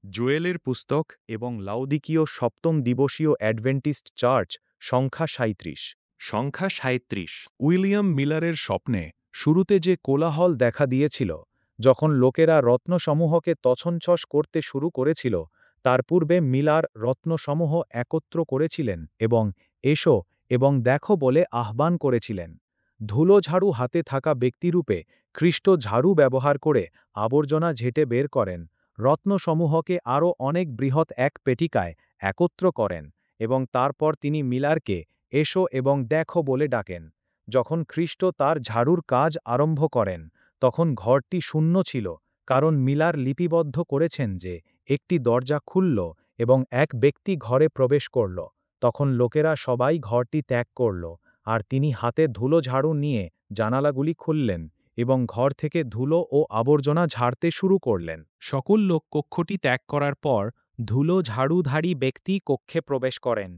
জোয়েলের পুস্তক এবং লাউদিকীয় সপ্তম দিবসীয় অ্যাডভেন্টিস্ট চার্চ সংখ্যা ৩৭। সংখ্যা ৩৭। উইলিয়াম মিলারের স্বপ্নে শুরুতে যে কোলাহল দেখা দিয়েছিল, যখন লোকেরা রত্নসমূহকে তছনছস করতে শুরু করেছিল, তার পূর্বে মিলার রত্নসমূহ একত্র করেছিলেন এবং এসো এবং দেখো বলে আহ্বান করেছিলেন। ধুলো ঝাড়ু হাতে থাকা ব্যক্তিরূপে খ্রিস্ট ঝাড়ু ব্যবহার করে আবর্জনা ঝেঁটে বের করেন, রত্নসমূহকে আরও অনেক বৃহৎ এক পেটিকায় একত্র করেন এবং তারপর তিনি মিলারকে এসো এবং দেখো বলে ডাকেন। যখন খ্রিস্ট তার ঝাড়ুর কাজ আরম্ভ করেন, তখন ঘরটি শূন্য ছিল, কারণ মিলার লিপিবদ্ধ করেছেন যে একটি দরজা খুলল এবং এক ব্যক্তি ঘরে প্রবেশ করল। তখন লোকেরা সবাই ঘরটি ত্যাগ করল, আর তিনি হাতে ধুলো ঝাড়ু নিয়ে জানালাগুলি খুললেন এবং ঘর থেকে ধুলো ও আবর্জনা ঝাড়তে শুরু করলেন। সকল লোক কক্ষটি ত্যাগ করার পর ধুলো ঝাড়ুধারী ব্যক্তি কক্ষে প্রবেশ করেন।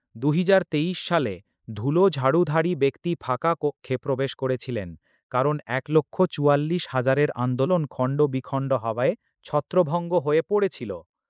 ২০২৩ সালে ধুলো ঝাড়ুধারী ব্যক্তি ফাঁকা কক্ষে প্রবেশ করেছিলেন, কারণ ১,৪৪,০০০-এর আন্দোলন খণ্ড বিখণ্ড হওয়ায় ছত্রভঙ্গ হয়ে পড়েছিল।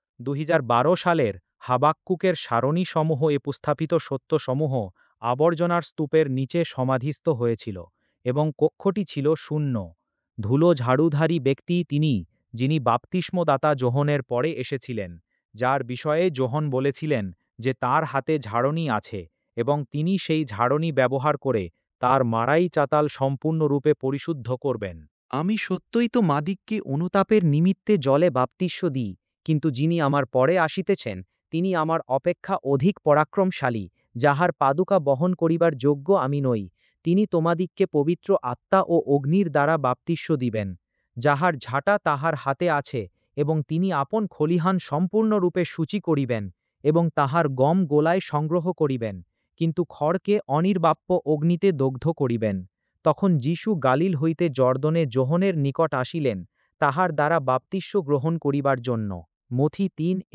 ২০১২ সালের হাবাক্কুকের সারণীসমূহ উপস্থাপিত সত্যসমূহ আবর্জনার স্তূপের নিচে সমাধিস্থ হয়েছিল এবং কক্ষটি ছিল শূন্য। ধুলো ঝাড়ুধারী ব্যক্তি তিনি, যিনি বাপ্তিস্মদাতা যোহনের পরে এসেছিলেন, যার বিষয়ে যোহন বলেছিলেন যে তার হাতে ঝাড়নি আছে এবং তিনি সেই ঝাড়নি ব্যবহার করে তার মাড়াই চাতাল সম্পূর্ণরূপে পরিশুদ্ধ করবেন। আমি সত্যই তো মাদিককে অনুতাপের নিমিত্তে জলে বাপ্তিস্য দিই, কিন্তু যিনি আমার পরে আসিতেছেন, তিনি আমার অপেক্ষা অধিক পরাক্রমশালী, যাহার পাদুকা বহন করিবার যোগ্য আমি নই। তিনি তোমাদিগকে পবিত্র আত্মা ও অগ্নির দ্বারা বাপ্তিস্য দিবেন। যাহার ঝাঁটা তাহার হাতে আছে, এবং তিনি আপন খলিহান সম্পূর্ণরূপে সূচি করিবেন, এবং তাহার গম গোলায় সংগ্রহ করিবেন, কিন্তু খড়কে অনির্বাপ্য অগ্নিতে দগ্ধ করিবেন। তখন যীশু গালিল হইতে জর্দনে যোহনের নিকট আসিলেন, তাহার দ্বারা বাপ্তিস্য গ্রহণ করিবার জন্য। মথি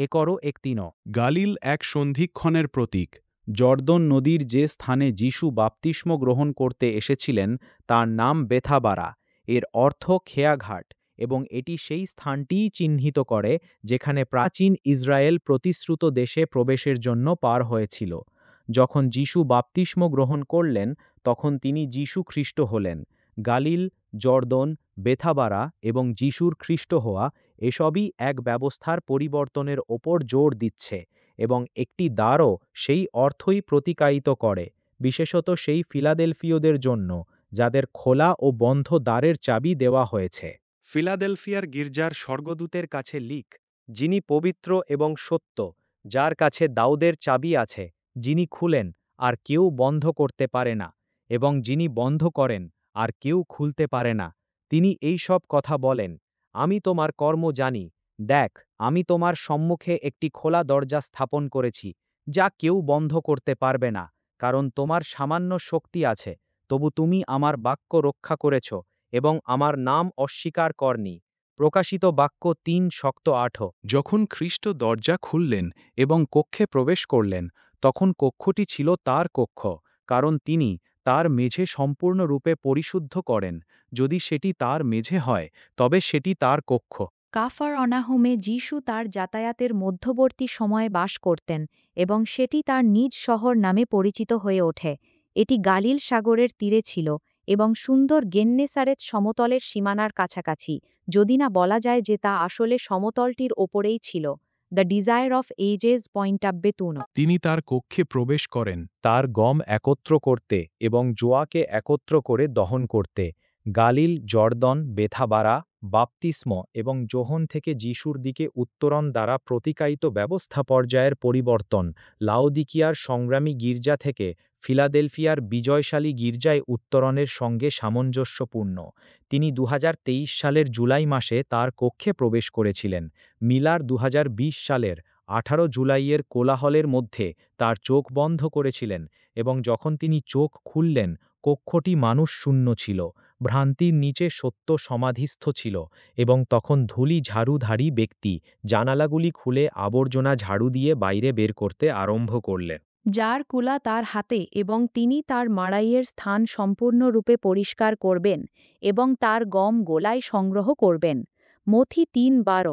৩:১-৩। গালিল এক সন্ধিক্ষণের প্রতীক। জর্দন নদীর যে স্থানে যীশু বাপ্তিস্ম গ্রহণ করতে এসেছিলেন তার নাম বেথাবারা, এর অর্থ খেয়াঘাট, এবং এটি সেই স্থানটিই চিহ্নিত করে যেখানে প্রাচীন ইসরায়েল প্রতিশ্রুত দেশে প্রবেশের জন্য পার হয়েছিল। যখন যীশু বাপ্তিস্ম গ্রহণ করলেন, তখন তিনি যীশু খ্রিস্ট হলেন। গালিল, জর্দন, বেথাবারা এবং যীশুর খ্রিস্ট হওয়া, এসবই এক ব্যবস্থার পরিবর্তনের ওপর জোর দিচ্ছে, এবং একটি দ্বারও সেই অর্থই প্রতিকায়িত করে, বিশেষত সেই ফিলাদেলফীয়দের জন্য, যাদের খোলা ও বন্ধ দ্বারের চাবি দেওয়া হয়েছে। ফিলাদেলফিয়ার গির্জার স্বর্গদূতের কাছে লিখ, যিনি পবিত্র এবং সত্য, যার কাছে দাউদের চাবি আছে, যিনি খুলেন আর কেউ বন্ধ করতে পারে না, এবং যিনি বন্ধ করেন আর কেউ খুলতে পারে না। তিনি এই সব কথা বলেন, আমি তোমার কর্ম জানি। দেখ, আমি তোমার সম্মুখে একটি খোলা দরজা স্থাপন করেছি, যা কেউ বন্ধ করতে পারবে না, কারণ তোমার সামান্য শক্তি আছে, তবু তুমি আমার বাক্য রক্ষা করেছ এবং আমার নাম অস্বীকার করনি। প্রকাশিত বাক্য ৩:৭-৮। যখন খ্রিস্ট দরজা খুললেন এবং কক্ষে প্রবেশ করলেন, তখন কক্ষটি ছিল তার কক্ষ, কারণ তিনি তার মেঝে সম্পূর্ণরূপে পরিশুদ্ধ করেন। যদি সেটি তার মেঝে হয়, তবে সেটি তার কক্ষ। কাফারনাহুমে যীশু তার যাতায়াতের মধ্যবর্তী সময়ে বাস করতেন এবং সেটি তার নিজ শহর নামে পরিচিত হয়ে ওঠে। এটি গালিল সাগরের তীরে ছিল এবং সুন্দর গেন্নেসারেত সমতলের সীমানার কাছাকাছি, যদি না বলা যায় যে তা আসলে সমতলটির ওপরেই ছিল। দ্য ডিজায়ার অফ এজেস পয়েন্টাব্বেতুন। তিনি তার কক্ষে প্রবেশ করেন তার গম একত্র করতে এবং জোয়াকে একত্র করে দহন করতে। গালিল, জর্দন, বেথাবারা, বাপ্তিস্ম এবং যোহন থেকে যীশুর দিকে উত্তরণ দ্বারা প্রতিকায়িত ব্যবস্থা পর্যায়ের পরিবর্তন লাউদিকিয়ার সংগ্রামী গির্জা থেকে ফিলাদেলফিয়ার বিজয়শালী গির্জায় উত্তরণের সঙ্গে সামঞ্জস্যপূর্ণ। তিনি ২০২৩ সালের জুলাই মাসে তার কক্ষে প্রবেশ করেছিলেন। মিলার ২০২০ সালের ১৮ জুলাইয়ের কোলাহলের মধ্যে তার চোখ বন্ধ করেছিলেন, এবং যখন তিনি চোখ খুললেন, কক্ষটি মানুষ শূন্য ছিল, ভ্রান্তির নিচে সত্য সমাধিস্থ ছিল, এবং তখন ধূলি ঝাড়ুধারী ব্যক্তি জানালাগুলি খুলে আবর্জনা ঝাড়ু দিয়ে বাইরে বের করতে আরম্ভ করলেন। যার কুলা তার হাতে, এবং তিনি তার মাড়াইয়ের স্থান সম্পূর্ণরূপে পরিষ্কার করবেন এবং তার গম গোলায় সংগ্রহ করবেন। মথি ৩:১২।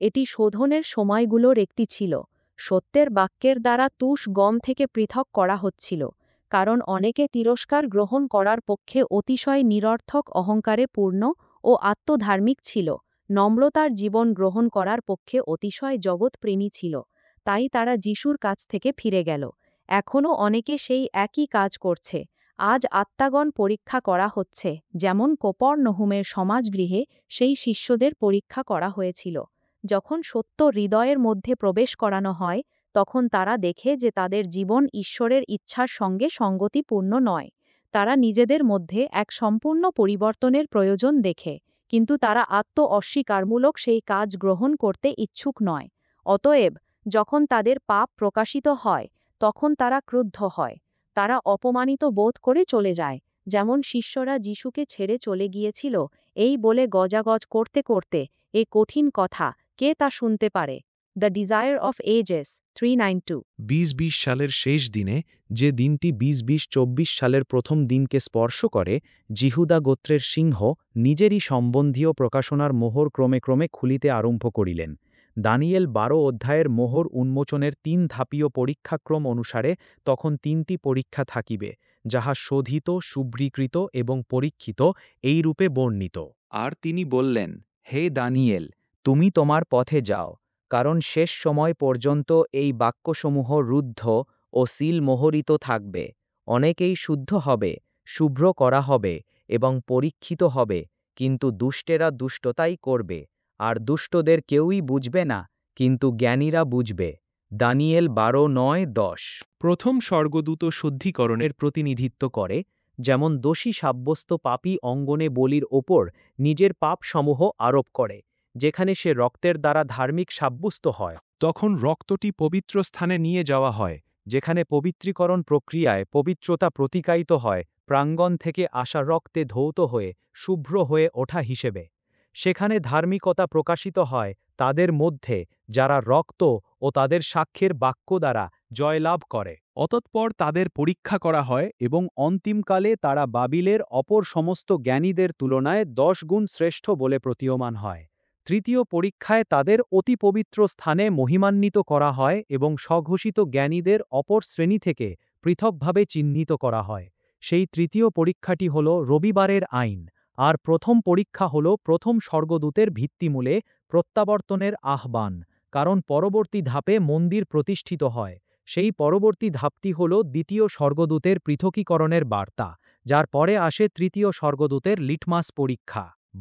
এটি শোধনের সময়গুলোর একটি ছিল। সত্যের বাক্যের দ্বারা তুষ গম থেকে পৃথক করা হচ্ছিল, কারণ অনেকে তিরস্কার গ্রহণ করার পক্ষে অতিশয় নিরর্থক অহংকারে পূর্ণ ও আত্মধার্মিক ছিল, নম্রতার জীবন গ্রহণ করার পক্ষে অতিশয় জগৎপ্রেমী ছিল। তাই তারা যিশুর কাছ থেকে ফিরে গেল। এখনও অনেকে সেই একই কাজ করছে। আজ আত্মাগণ পরীক্ষা করা হচ্ছে, যেমন কোপর্নহুমের সমাজগৃহে সেই শিষ্যদের পরীক্ষা করা হয়েছিল। যখন সত্য হৃদয়ের মধ্যে প্রবেশ করানো হয়, তখন তারা দেখে যে তাদের জীবন ঈশ্বরের ইচ্ছার সঙ্গে সঙ্গতিপূর্ণ নয়। তারা নিজেদের মধ্যে এক সম্পূর্ণ পরিবর্তনের প্রয়োজন দেখে, কিন্তু তারা অস্বীকারমূলক সেই কাজ গ্রহণ করতে ইচ্ছুক নয়। অতএব, যখন তাদের পাপ প্রকাশিত হয়, তখন তারা ক্রুদ্ধ হয়। তারা অপমানিত বোধ করে চলে যায়, যেমন শিষ্যরা যিশুকে ছেড়ে চলে গিয়েছিল, এই বলে গজাগজ করতে করতে, এ কঠিন কথা, কে তা শুনতে পারে? The Desire of edges 392। 2020 সালের শেষ দিনে, যে দিনটি 2024 সালের প্রথম দিনকে স্পর্শ করে, জিহুদা গোত্রের সিংহ নিজেরই সম্বন্ধীয় প্রকাশনার মোহর ক্রমে ক্রমে খুলিতে আরম্ভ করিলেন। দানিয়েল 12 অধ্যায়ের মোহর উন্মোচনের 3 ধাপীয় পরীক্ষাক্রম অনুসারে তখন 3টি পরীক্ষা থাকিবে, যাহা শোধিত, শুভ্রীকৃত এবং পরীক্ষিত এই রূপে বর্ণিত। আর তিনি বললেন, হে দানিয়েল, তুমি তোমার পথে যাও, কারণ শেষ সময় পর্যন্ত এই বাক্যসমূহ রুদ্ধ ও সিল মোহরিত থাকবে। অনেকেই শুদ্ধ হবে, শুভ্র করা হবে এবং পরীক্ষিত হবে, কিন্তু দুষ্টেরা দুষ্টতাই করবে, আর দুষ্টদের কেউই বুঝবে না, কিন্তু জ্ঞানীরা বুঝবে। দানিয়েল 12:9-10। প্রথম স্বর্গদূত শুদ্ধিকরণের প্রতিনিধিত্ব করে, যেমন দোষী সাব্যস্ত পাপী অঙ্গনে বলির ওপর নিজের পাপসমূহ আরোপ করে, যেখানে সে রক্তের দ্বারা ধার্মিক সাব্যস্ত হয়। তখন রক্তটি পবিত্র স্থানে নিয়ে যাওয়া হয়, যেখানে পবিত্রীকরণ প্রক্রিয়ায় পবিত্রতা প্রতিকায়িত হয় প্রাঙ্গণ থেকে আসা রক্তে ধৌত হয়ে শুভ্র হয়ে ওঠা হিসেবে। সেখানে ধার্মিকতা প্রকাশিত হয় তাদের মধ্যে, যারা রক্ত ও তাদের সাক্ষ্যের বাক্য দ্বারা জয়লাভ করে। অতঃপর তাদের পরীক্ষা করা হয় এবং অন্তিমকালে তারা বাবিলের অপর সমস্ত জ্ঞানীদের তুলনায় 10 গুণ শ্রেষ্ঠ বলে প্রতীয়মান হয়। তৃতীয় পরীক্ষায় তাদের অতি পবিত্র স্থানে মহিমান্বিত করা হয় এবং স্বঘোষিত জ্ঞানীদের অপর শ্রেণী থেকে পৃথকভাবে চিহ্নিত করা হয়। সেই তৃতীয় পরীক্ষাটি হল রবিবারের আইন, আর প্রথম পরীক্ষা হল প্রথম স্বর্গদূতের ভিত্তিমূলে প্রত্যাবর্তনের আহ্বান, কারণ পরবর্তী ধাপে মন্দির প্রতিষ্ঠিত হয়। সেই পরবর্তী ধাপটি হল দ্বিতীয় স্বর্গদূতের পৃথকীকরণের বার্তা, যার পরে আসে তৃতীয় স্বর্গদূতের লিটমাস পরীক্ষা।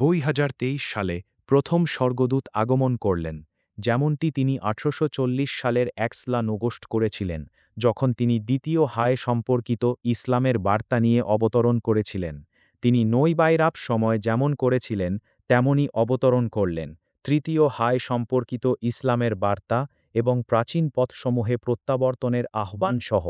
2023 সালে প্রথম স্বর্গদূত আগমন করলেন, যেমনটি তিনি 1840 সালের 1 আগস্ট করেছিলেন, যখন তিনি দ্বিতীয় হায় সম্পর্কিত ইসলামের বার্তা নিয়ে অবতরণ করেছিলেন। তিনি নৈবাইরাপ সময় যেমন করেছিলেন, তেমনই অবতরণ করলেন, তৃতীয় হায় সম্পর্কিত ইসলামের বার্তা এবং প্রাচীন পথসমূহে প্রত্যাবর্তনের আহ্বান সহ।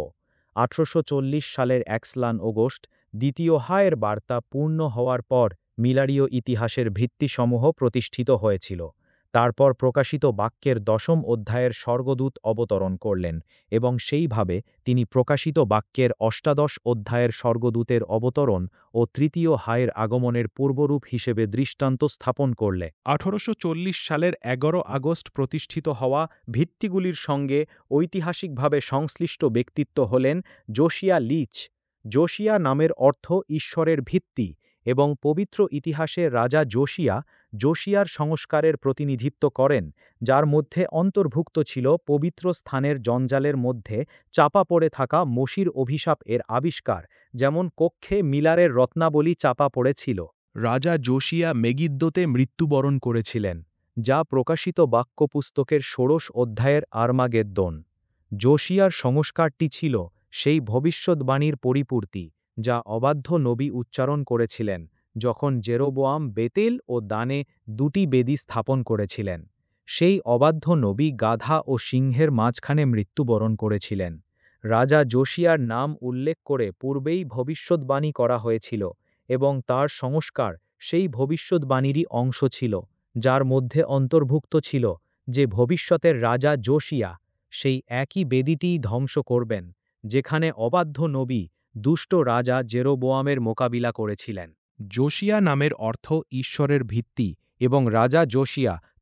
1840 সালের 1 আগস্ট দ্বিতীয় হায়ের বার্তা পূর্ণ হওয়ার পর মিলারীয় ইতিহাসের ভিত্তিসমূহ প্রতিষ্ঠিত হয়েছিল। তারপর প্রকাশিত বাক্যের 10ম অধ্যায়ের স্বর্গদূত অবতরণ করলেন, এবং সেইভাবে তিনি প্রকাশিত বাক্যের 18 অধ্যায়ের স্বর্গদূতের অবতরণ ও তৃতীয় হায়ের আগমনের পূর্বরূপ হিসেবে দৃষ্টান্ত স্থাপন করলে 1840 সালের 11 আগস্ট প্রতিষ্ঠিত হওয়া ভিত্তিগুলির সঙ্গে ঐতিহাসিকভাবে সংশ্লিষ্ট ব্যক্তিত্ব হলেন জোশিয়া লিচ। জোশিয়া নামের অর্থ ঈশ্বরের ভিত্তি, এবং পবিত্র ইতিহাসে রাজা জোশিয়ার সংস্কারের প্রতিনিধিত্ব করেন, যার মধ্যে অন্তর্ভুক্ত ছিল পবিত্র স্থানের জঞ্জালের মধ্যে চাপা পড়ে থাকা মসির অভিশাপ এর আবিষ্কার, যেমন কক্ষে মিলারের রত্নাবলী চাপা পড়েছিল। রাজা জোশিয়া মেগিদ্দোতে মৃত্যুবরণ করেছিলেন, যা প্রকাশিত বাক্য পুস্তকের 16 অধ্যায়ের আর্মাগেদ্দোন। জোশিয়ার সংস্কারটি ছিল সেই ভবিষ্যদ্বাণীর পরিপূর্তি, যা অবাধ্য নবী উচ্চারণ করেছিলেন যখন জেরোবোয়াম বেতেল ও দানে 2টি বেদি স্থাপন করেছিলেন। সেই অবাধ্য নবী গাধা ও সিংহের মাঝখানে মৃত্যুবরণ করেছিলেন। রাজা জোশিয়ার নাম উল্লেখ করে পূর্বেই ভবিষ্যদ্বাণী করা হয়েছিল, এবং তার সংস্কার সেই ভবিষ্যদ্বাণীরই অংশ ছিল, যার মধ্যে অন্তর্ভুক্ত ছিল যে ভবিষ্যতের রাজা জোশিয়া সেই একই বেদিটিই ধ্বংস করবেন, যেখানে অবাধ্য নবী দুষ্ট রাজা জেরোবোয়ামের মোকাবিলা করেছিলেন। জোশিয়া নামের অর্থ ঈশ্বরের ভিত্তি, এবং রাজা জোশিয়া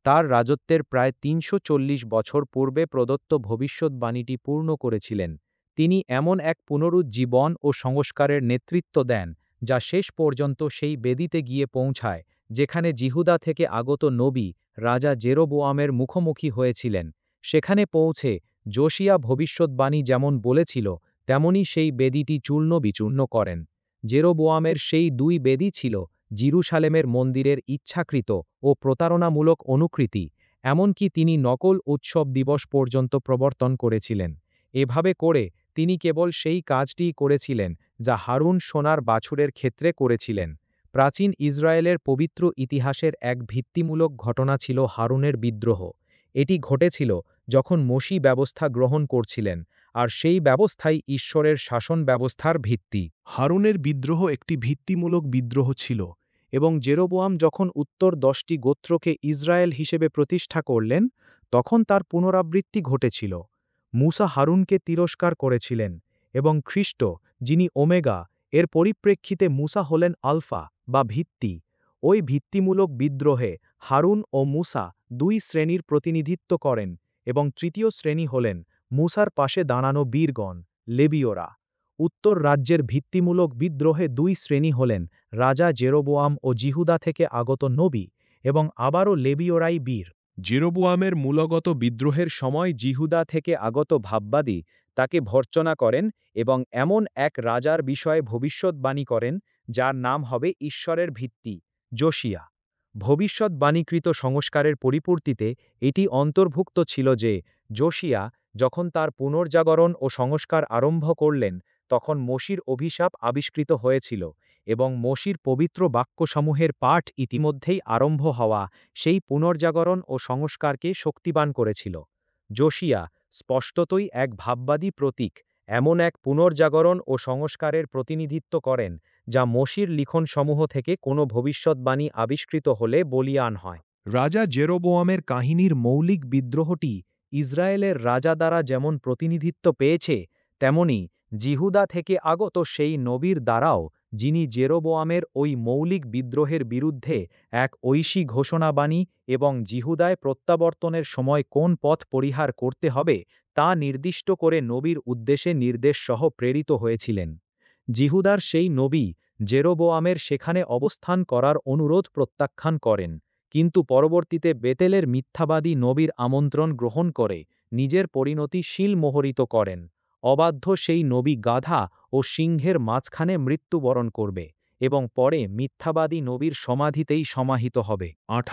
তার রাজত্বের প্রায় ৩৪০ বছর পূর্বে প্রদত্ত ভবিষ্যদ্বাণীটি পূর্ণ করেছিলেন। তিনি এমন এক পুনরুজ্জীবন ও সংস্কারের নেতৃত্ব দেন, যা শেষ পর্যন্ত সেই বেদিতে গিয়ে পৌঁছায়, যেখানে জিহুদা থেকে আগত নবী, রাজা জেরোবোয়ামের মুখোমুখি হয়েছিলেন। সেখানে পৌঁছে যোশিয়া ভবিষ্যদ্বাণী যেমন বলেছিল, তেমনি সেই বেদিটি চূর্ণ বিচূর্ণ করেন। জেরোবোয়ামের সেই দুই বেদি ছিল জিরুসালেমের মন্দিরের ইচ্ছাকৃত ও প্রতারণামূলক অনুকৃতি, এমনকি তিনি নকল উৎসব দিবস পর্যন্ত প্রবর্তন করেছিলেন। এভাবে করে তিনি কেবল সেই কাজটিই করেছিলেন যা হারুন সোনার বাছুরের ক্ষেত্রে করেছিলেন। প্রাচীন ইসরায়েলের পবিত্র ইতিহাসের এক ভিত্তিমূলক ঘটনা ছিল হারুনের বিদ্রোহ। এটি ঘটেছিল যখন মোশি ব্যবস্থা গ্রহণ করছিলেন, আর সেই ব্যবস্থাই ঈশ্বরের শাসন ব্যবস্থার ভিত্তি। হারুনের বিদ্রোহ একটি ভিত্তিমূলক বিদ্রোহ ছিল, এবং জেরোবোয়াম যখন উত্তর 10টি গোত্রকে ইসরায়েল হিসেবে প্রতিষ্ঠা করলেন, তখন তার পুনরাবৃত্তি ঘটেছিল। মুসা হারুনকে তিরস্কার করেছিলেন, এবং খ্রিস্ট, যিনি ওমেগা, এর পরিপ্রেক্ষিতে মুসা হলেন আলফা বা ভিত্তি। ওই ভিত্তিমূলক বিদ্রোহে হারুন ও মুসা দুই শ্রেণীর প্রতিনিধিত্ব করেন, এবং তৃতীয় শ্রেণী হলেন মুসার পাশে দাঁড়ানো বীরগণ, লেবীয়রা। উত্তর রাজ্যের ভিত্তিমূলক বিদ্রোহে দুই শ্রেণী হলেন রাজা জেরোবোয়াম ও জিহুদা থেকে আগত নবী, এবং আবারও লেবীয়রাই বীর। জেরোবোয়ামের মূলগত বিদ্রোহের সময় জিহুদা থেকে আগত ভাববাদী তাকে ভর্ৎসনা করেন এবং এমন এক রাজার বিষয়ে ভবিষ্যদ্বাণী করেন যার নাম হবে ঈশ্বরের ভিত্তি, যোশিয়া। ভবিষ্যদ্বাণীকৃত সংস্কারের পরিপূর্তিতে এটি অন্তর্ভুক্ত ছিল যে যোশিয়া যখন তার পুনর্জাগরণ ও সংস্কার আরম্ভ করলেন, তখন মোশির অভিশাপ আবিষ্কৃত হয়েছিল, এবং মোশির পবিত্র বাক্যসমূহের পাঠ ইতিমধ্যেই আরম্ভ হওয়া সেই পুনর্জাগরণ ও সংস্কারকে শক্তিবান করেছিল। যোশিয়া স্পষ্টতই এক ভাববাদী প্রতীক, এমন এক পুনর্জাগরণ ও সংস্কারের প্রতিনিধিত্ব করেন যা মোশির লিখনসমূহ থেকে কোনো ভবিষ্যদ্বাণী আবিষ্কৃত হলে বলীয়ান হয়। রাজা জেরোবোয়ামের কাহিনীর মৌলিক বিদ্রোহটি ইসরায়েলের রাজা দ্বারা যেমন প্রতিনিধিত্ব পেয়েছে, তেমনি জিহুদা থেকে আগত সেই নবীর দ্বারাও, যিনি জেরোবোয়ামের ওই মৌলিক বিদ্রোহের বিরুদ্ধে এক ঐশী ঘোষণাবাণী এবং জিহুদায় প্রত্যাবর্তনের সময় কোন পথ পরিহার করতে হবে তা নির্দিষ্ট করে নবীর উদ্দেশ্যে নির্দেশসহ প্রেরিত হয়েছিলেন। জিহুদার সেই নবী জেরোবোয়ামের সেখানে অবস্থান করার অনুরোধ প্রত্যাখ্যান করেন, কিন্তু পরবর্তীতে বেতেলের মিথ্যাবাদী নবীর আমন্ত্রণ গ্রহণ করে নিজের পরিণতি শিলমোহরিত করেন। অবাধ্য সেই নবী গাধা ও সিংহের মাঝখানে মৃত্যুবরণ করবে, এবং পরে মিথ্যাবাদী নবীর সমাধিতেই সমাহিত হবে।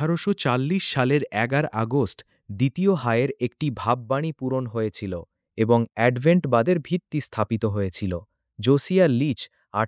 1840 সালের 11 আগস্ট দ্বিতীয় হায়ের একটি ভাববাণী পূরণ হয়েছিল, এবং অ্যাডভেন্টবাদের ভিত্তি স্থাপিত হয়েছিল। জোসিয়া লিচ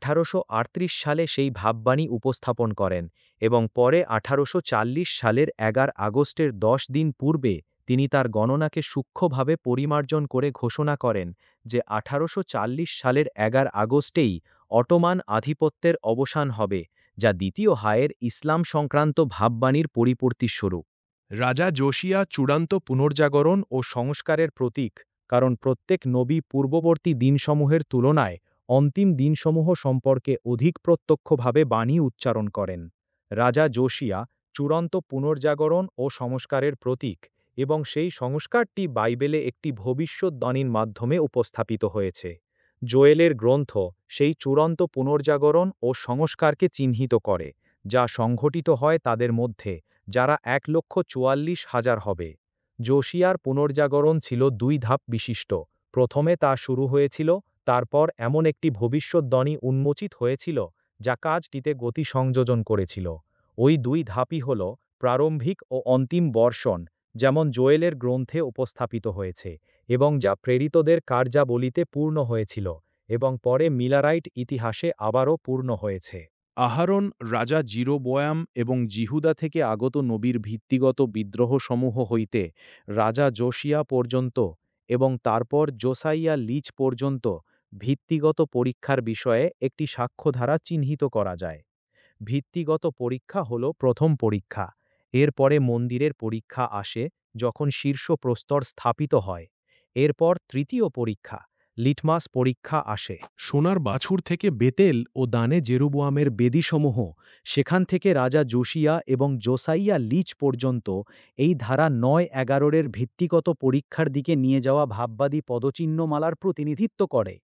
1838 সালে সেই ভাববাণী উপস্থাপন করেন, এবং পরে 1840 সালের 11 আগস্টের 10 দিন পূর্বে তিনি তার গণনাকে সূক্ষ্মভাবে পরিমার্জন করে ঘোষণা করেন যে 1840 সালের 11 আগস্টেই অটোমান আধিপত্যের অবসান হবে, যা দ্বিতীয় হায়ের ইসলাম সংক্রান্ত ভাববাণীর পরিপূর্তিস্বরূপ। রাজা যোশিয়া চূড়ান্ত পুনর্জাগরণ ও সংস্কারের প্রতীক, কারণ প্রত্যেক নবী পূর্ববর্তী দিনসমূহের তুলনায় অন্তিম দিনসমূহ সম্পর্কে অধিক প্রত্যক্ষভাবে বাণী উচ্চারণ করেন। রাজা যোশিয়া চূড়ান্ত পুনর্জাগরণ ও সংস্কারের প্রতীক, এবং সেই সংস্কারটি বাইবেলে একটি ভবিষ্যদ্বাণীর মাধ্যমে উপস্থাপিত হয়েছে। জোয়েলের গ্রন্থ সেই চূড়ান্ত পুনর্জাগরণ ও সংস্কারকে চিহ্নিত করে, যা সংঘটিত হয় তাদের মধ্যে, যারা 1,44,000 হবে। যোশিয়ার পুনর্জাগরণ ছিল দুই ধাপ বিশিষ্ট। প্রথমে তা শুরু হয়েছিল, তারপর এমন একটি ভবিষ্যদ্বাণী উন্মোচিত হয়েছিল যা কাজটিতে গতি সংযোজন করেছিল। ওই দুই ধাপই হল প্রারম্ভিক ও অন্তিম বর্ষণ, যেমন জোয়েলের গ্রন্থে উপস্থাপিত হয়েছে, এবং যা প্রেরিতদের কার্যাবলীতে পূর্ণ হয়েছিল, এবং পরে মিলারাইট ইতিহাসে আবারও পূর্ণ হয়েছে। আহারন রাজা জিরোবোয়াম এবং জিহুদা থেকে আগত নবীর ভিত্তিগত বিদ্রোহসমূহ হইতে রাজা যোশিয়া পর্যন্ত, এবং তারপর জোসাইয়া লিচ পর্যন্ত ভিত্তিগত পরীক্ষার বিষয়ে একটি সাক্ষ্যধারা চিহ্নিত করা যায়। ভিত্তিগত পরীক্ষা হল প্রথম পরীক্ষা। এরপরে মন্দিরের পরীক্ষা আসে, যখন শীর্ষ প্রস্তর স্থাপিত হয়। এরপর তৃতীয় পরীক্ষা, লিটমাস পরীক্ষা আসে। সোনার বাছুর থেকে বেতেল ও দানে জেরুবোয়ামের বেদিসমূহ, সেখান থেকে রাজা জোসিয়া এবং জোসাইয়া লিচ পর্যন্ত এই ধারা ৯-১১ ভিত্তিগত পরীক্ষার দিকে নিয়ে যাওয়া ভাববাদী পদচিহ্নমালার প্রতিনিধিত্ব করে।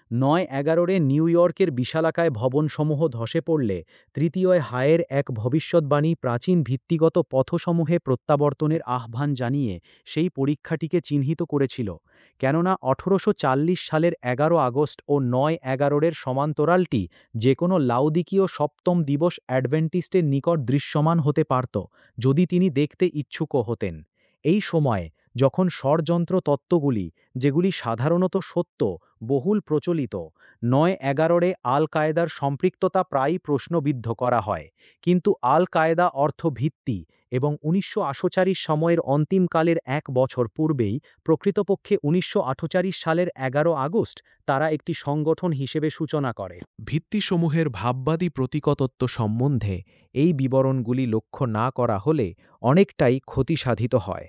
৯-১১ নিউ ইয়র্কের বিশালাকায় ভবনসমূহ ধসে পড়লে তৃতীয় হায়ের এক ভবিষ্যদ্বাণী প্রাচীন ভিত্তিগত পথসমূহে প্রত্যাবর্তনের আহ্বান জানিয়ে সেই পরীক্ষাটিকে চিহ্নিত করেছিল, কেননা ১৮৪০ সালের ১১ আগস্ট ও ৯-১১ সমান্তরালটি যে কোনো লাউদিকীয় সপ্তম দিবস অ্যাডভেন্টিস্টের নিকট দৃশ্যমান হতে পারত, যদি তিনি দেখতে ইচ্ছুকও হতেন। এই সময়ে যখন ষড়যন্ত্র তত্ত্বগুলি, যেগুলি সাধারণত সত্য, বহুল প্রচলিত, ৯-১১ আল কায়েদার সম্পৃক্ততা প্রায়ই প্রশ্নবিদ্ধ করা হয়, কিন্তু আল কায়েদা অর্থ ভিত্তি এবং ১৯৪৮ সময়ের অন্তিমকালের ১ বছর পূর্বেই প্রকৃতপক্ষে ১৯৪৮ সালের ১১ আগস্ট তারা একটি সংগঠন হিসেবে সূচনা করে। ভিত্তিসমূহের ভাববাদী প্রতীকতত্ত্ব সম্বন্ধে এই বিবরণগুলি লক্ষ্য না করা হলে অনেকটাই ক্ষতিসাধিত হয়।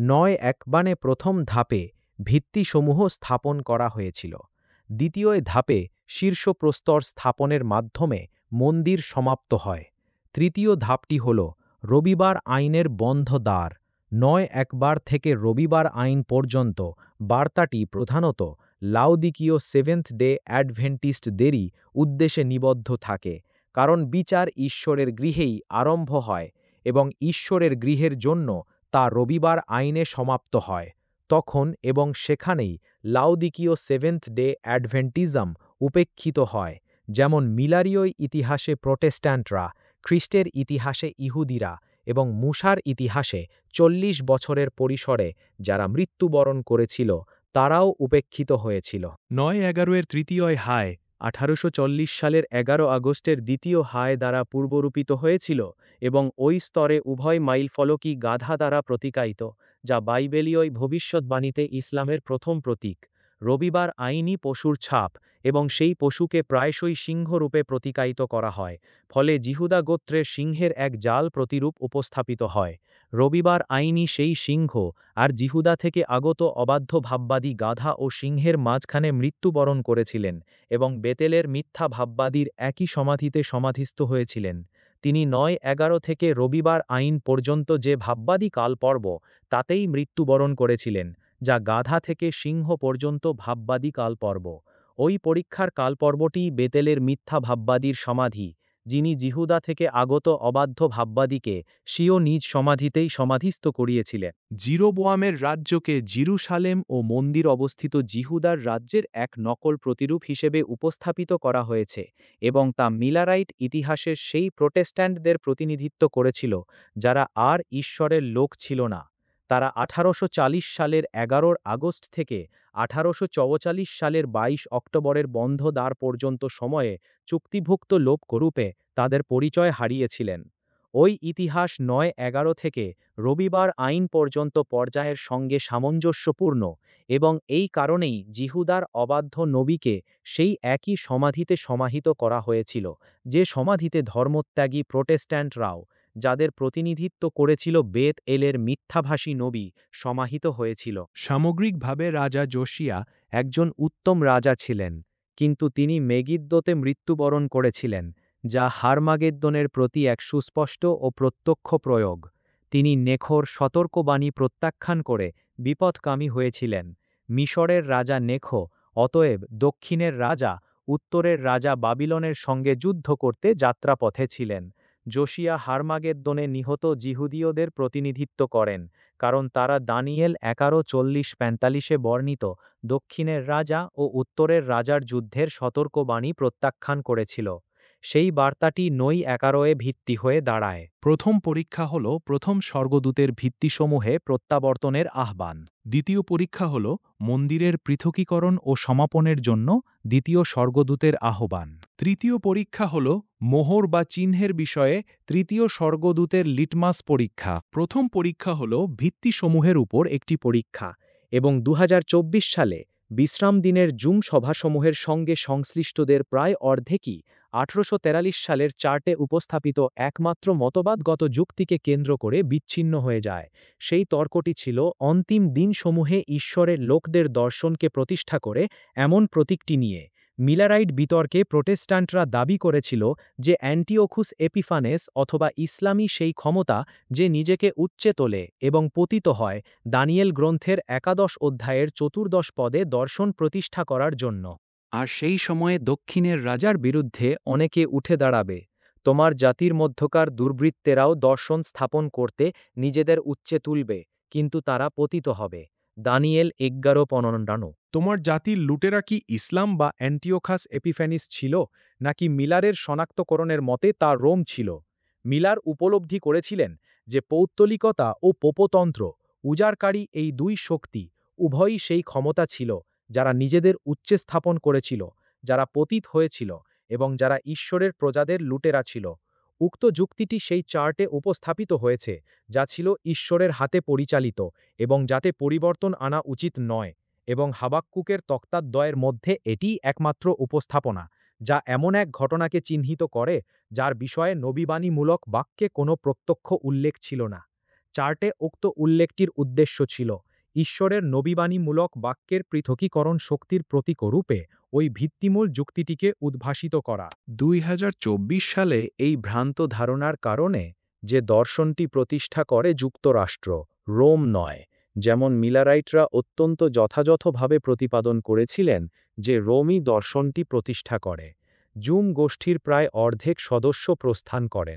৯-১ প্রথম ধাপে ভিত্তিসমূহ স্থাপন করা হয়েছিল। দ্বিতীয় ধাপে শীর্ষপ্রস্তর স্থাপনের মাধ্যমে মন্দির সমাপ্ত হয়। তৃতীয় ধাপটি হল রবিবার আইনের বন্ধ দ্বার। ৯-১ থেকে রবিবার আইন পর্যন্ত বার্তাটি প্রধানত লাউদিকীয় সেভেন্থ ডে অ্যাডভেন্টিস্টদেরই উদ্দেশ্যে নিবদ্ধ থাকে, কারণ বিচার ঈশ্বরের গৃহেই আরম্ভ হয় এবং ঈশ্বরের গৃহের জন্য তা রবিবার আইনে সমাপ্ত হয়। তখন এবং সেখানেই লাউদিকীয় সেভেন্থ ডে অ্যাডভেন্টিজম উপেক্ষিত হয়, যেমন মিলারীয় ইতিহাসে প্রটেস্ট্যান্টরা, খ্রিস্টের ইতিহাসে ইহুদিরা এবং মুসার ইতিহাসে ৪০ বছরের পরিসরে যারা মৃত্যুবরণ করেছিল তারাও উপেক্ষিত হয়েছিল। ৯-১১ তৃতীয় হায় ১৮৪০ সালের ১১ আগস্টের দ্বিতীয় হায় দ্বারা পূর্বরূপিত হয়েছিল এবং ওই স্তরে উভয় মাইলফলকই গাধা দ্বারা প্রতীকায়িত, যা বাইবেলীয় ভবিষ্যদ্বাণীতে ইসলামের প্রথম প্রতীক। রবিবার আইনি পশুর ছাপ এবং সেই পশুকে প্রায়শই সিংহরূপে প্রতীকায়িত করা হয়, ফলে জিহুদা গোত্রের সিংহের এক জাল প্রতিরূপ উপস্থাপিত হয়। রবিবার আইনি সেই সিংহ আর জিহুদা থেকে আগত অবাধ্য ভাববাদী গাধা ও সিংহের মাঝখানে মৃত্যুবরণ করেছিলেন এবং বেতেলের মিথ্যা ভাববাদীর একই সমাধিতে সমাধিস্থ হয়েছিলেন। তিনি ৯-১১ থেকে রবিবার আইন পর্যন্ত যে ভাববাদী কালপর্ব, তাতেই মৃত্যুবরণ করেছিলেন, যা গাধা থেকে সিংহ পর্যন্ত ভাববাদী কালপর্ব। ওই পরীক্ষার কালপর্বটিই বেতেলের মিথ্যা ভাববাদীর সমাধি, যিনি জিহুদা থেকে আগত অবাধ্য ভাববাদীকে স্বীয় নিজ সমাধিতেই সমাধিস্থ করিয়েছিলেন। জিরোবোয়ামের রাজ্যকে জিরুসালেম ও মন্দির অবস্থিত জিহুদার রাজ্যের এক নকল প্রতিরূপ হিসেবে উপস্থাপিত করা হয়েছে এবং তা মিলারাইট ইতিহাসের সেই প্রোটেস্ট্যান্টদের প্রতিনিধিত্ব করেছিল যারা আর ঈশ্বরের লোক ছিল না। তারা ১৮৪০ সালের ১১ আগস্ট থেকে ১৮৪৪ সালের ২২ অক্টোবরের বন্ধ দ্বার পর্যন্ত সময়ে চুক্তিভুক্ত লোকরূপে তাদের পরিচয় হারিয়েছিলেন। ওই ইতিহাস ৯-১১ থেকে রবিবার আইন পর্যন্ত পর্যায়ের সঙ্গে সামঞ্জস্যপূর্ণ এবং এই কারণেই জিহুদার অবাধ্য নবীকে সেই একই সমাধিতে সমাহিত করা হয়েছিল, যে সমাধিতে ধর্মত্যাগী প্রোটেস্ট্যান্টরাও, যাদের প্রতিনিধিত্ব করেছিল বেত এলের মিথ্যাভাষী নবী, সমাহিত হয়েছিল। সামগ্রিকভাবে রাজা জোসিয়া একজন উত্তম রাজা ছিলেন, কিন্তু তিনি মেগিদ্দোতে মৃত্যুবরণ করেছিলেন, যা হারমাগেদ্দনের প্রতি এক সুস্পষ্ট ও প্রত্যক্ষ প্রয়োগ। তিনি নেখোর সতর্কবাণী প্রত্যাখ্যান করে বিপথগামী হয়েছিলেন। মিশরের রাজা নেখো অতএব দক্ষিণের রাজা, উত্তরের রাজা বাবিলনের সঙ্গে যুদ্ধ করতে যাত্রাপথে ছিলেন। জোসিয়া হারমাগেদ্দনে নিহত জিহুদীয়দের প্রতিনিধিত্ব করেন, কারণ তারা দানিয়েল ১১:৪০-৪৫ বর্ণিত দক্ষিণের রাজা ও উত্তরের রাজার যুদ্ধের সতর্কবাণী প্রত্যাখ্যান করেছিল। সেই বার্তাটি ৯-১১ ভিত্তি হয়ে দাঁড়ায়। প্রথম পরীক্ষা হল প্রথম স্বর্গদূতের ভিত্তিসমূহে প্রত্যাবর্তনের আহ্বান। দ্বিতীয় পরীক্ষা হল মন্দিরের পৃথকীকরণ ও সমাপনের জন্য দ্বিতীয় স্বর্গদূতের আহ্বান। তৃতীয় পরীক্ষা হল মোহর বা চিহ্নের বিষয়ে তৃতীয় স্বর্গদূতের লিটমাস পরীক্ষা। প্রথম পরীক্ষা হল ভিত্তিসমূহের উপর একটি পরীক্ষা এবং ২০২৪ সালে বিশ্রাম দিনের জুম সভাসমূহের সঙ্গে সংশ্লিষ্টদের প্রায় অর্ধেকই 1843 সালের চার্টে উপস্থাপিত একমাত্র মতবাদগত যুক্তিকে কেন্দ্র করে বিচ্ছিন্ন হয়ে যায়। সেই তর্কটি ছিল অন্তিম দিনসমূহে ঈশ্বরের লোকদের দর্শনকে প্রতিষ্ঠা করে এমন প্রতীকটি নিয়ে। মিলারাইট বিতর্কে প্রোটেস্ট্যান্টরা দাবি করেছিল যে অ্যান্টিওখুস এপিফানেস অথবা ইসলামী সেই ক্ষমতা যে নিজেকে উচ্চে তোলে এবং পতিত হয় দানিয়েল গ্রন্থের 11 অধ্যায়ের 14 পদে দর্শন প্রতিষ্ঠা করার জন্য। আর সেই সময়ে দক্ষিণের রাজার বিরুদ্ধে অনেকে উঠে দাঁড়াবে। তোমার জাতির মধ্যকার দুর্বৃত্তেরাও দর্শন স্থাপন করতে নিজেদের উচ্চে তুলবে, কিন্তু তারা পতিত হবে। দানিয়েল 11:15। তোমার জাতির লুটেরা কি ইসলাম বা অ্যান্টিওখাস এপিফ্যানিস ছিল, নাকি মিলারের শনাক্তকরণের মতে তা রোম ছিল? মিলার উপলব্ধি করেছিলেন যে পৌত্তলিকতা ও পোপতন্ত্র, উজাড়কারী এই দুই শক্তি, উভয়ই সেই ক্ষমতা ছিল যারা নিজেদের উচ্চে স্থাপন করেছিল, যারা পতিত হয়েছিল এবং যারা ঈশ্বরের প্রজাদের লুটেরা ছিল। উক্ত যুক্তিটি সেই চার্টে উপস্থাপিত হয়েছে, যা ছিল ঈশ্বরের হাতে পরিচালিত এবং যাতে পরিবর্তন আনা উচিত নয়, এবং হাবাক্কুকের তক্তাদ্বয়ের মধ্যে এটিই একমাত্র উপস্থাপনা, যা এমন এক ঘটনাকে চিহ্নিত করে যার বিষয়ে নবীবাণীমূলক বাক্যে কোনো প্রত্যক্ষ উল্লেখ ছিল না। চার্টে উক্ত উল্লেখটির উদ্দেশ্য ছিল ঈশ্বরের নবীবাণীমূলক বাক্যের পৃথকীকরণ শক্তির প্রতীকরূপে ওই ভিত্তিমূল যুক্তিটিকে উদ্ভাসিত করা। 2024 সালে এই ভ্রান্ত ধারণার কারণে যে দর্শনটি প্রতিষ্ঠা করে যুক্তরাষ্ট্র, রোম নয়, যেমন মিলারাইটরা অত্যন্ত যথাযথভাবে প্রতিপাদন করেছিলেন যে রোমই দর্শনটি প্রতিষ্ঠা করে। জুম গোষ্ঠীর প্রায় অর্ধেক সদস্য প্রস্থান করেন।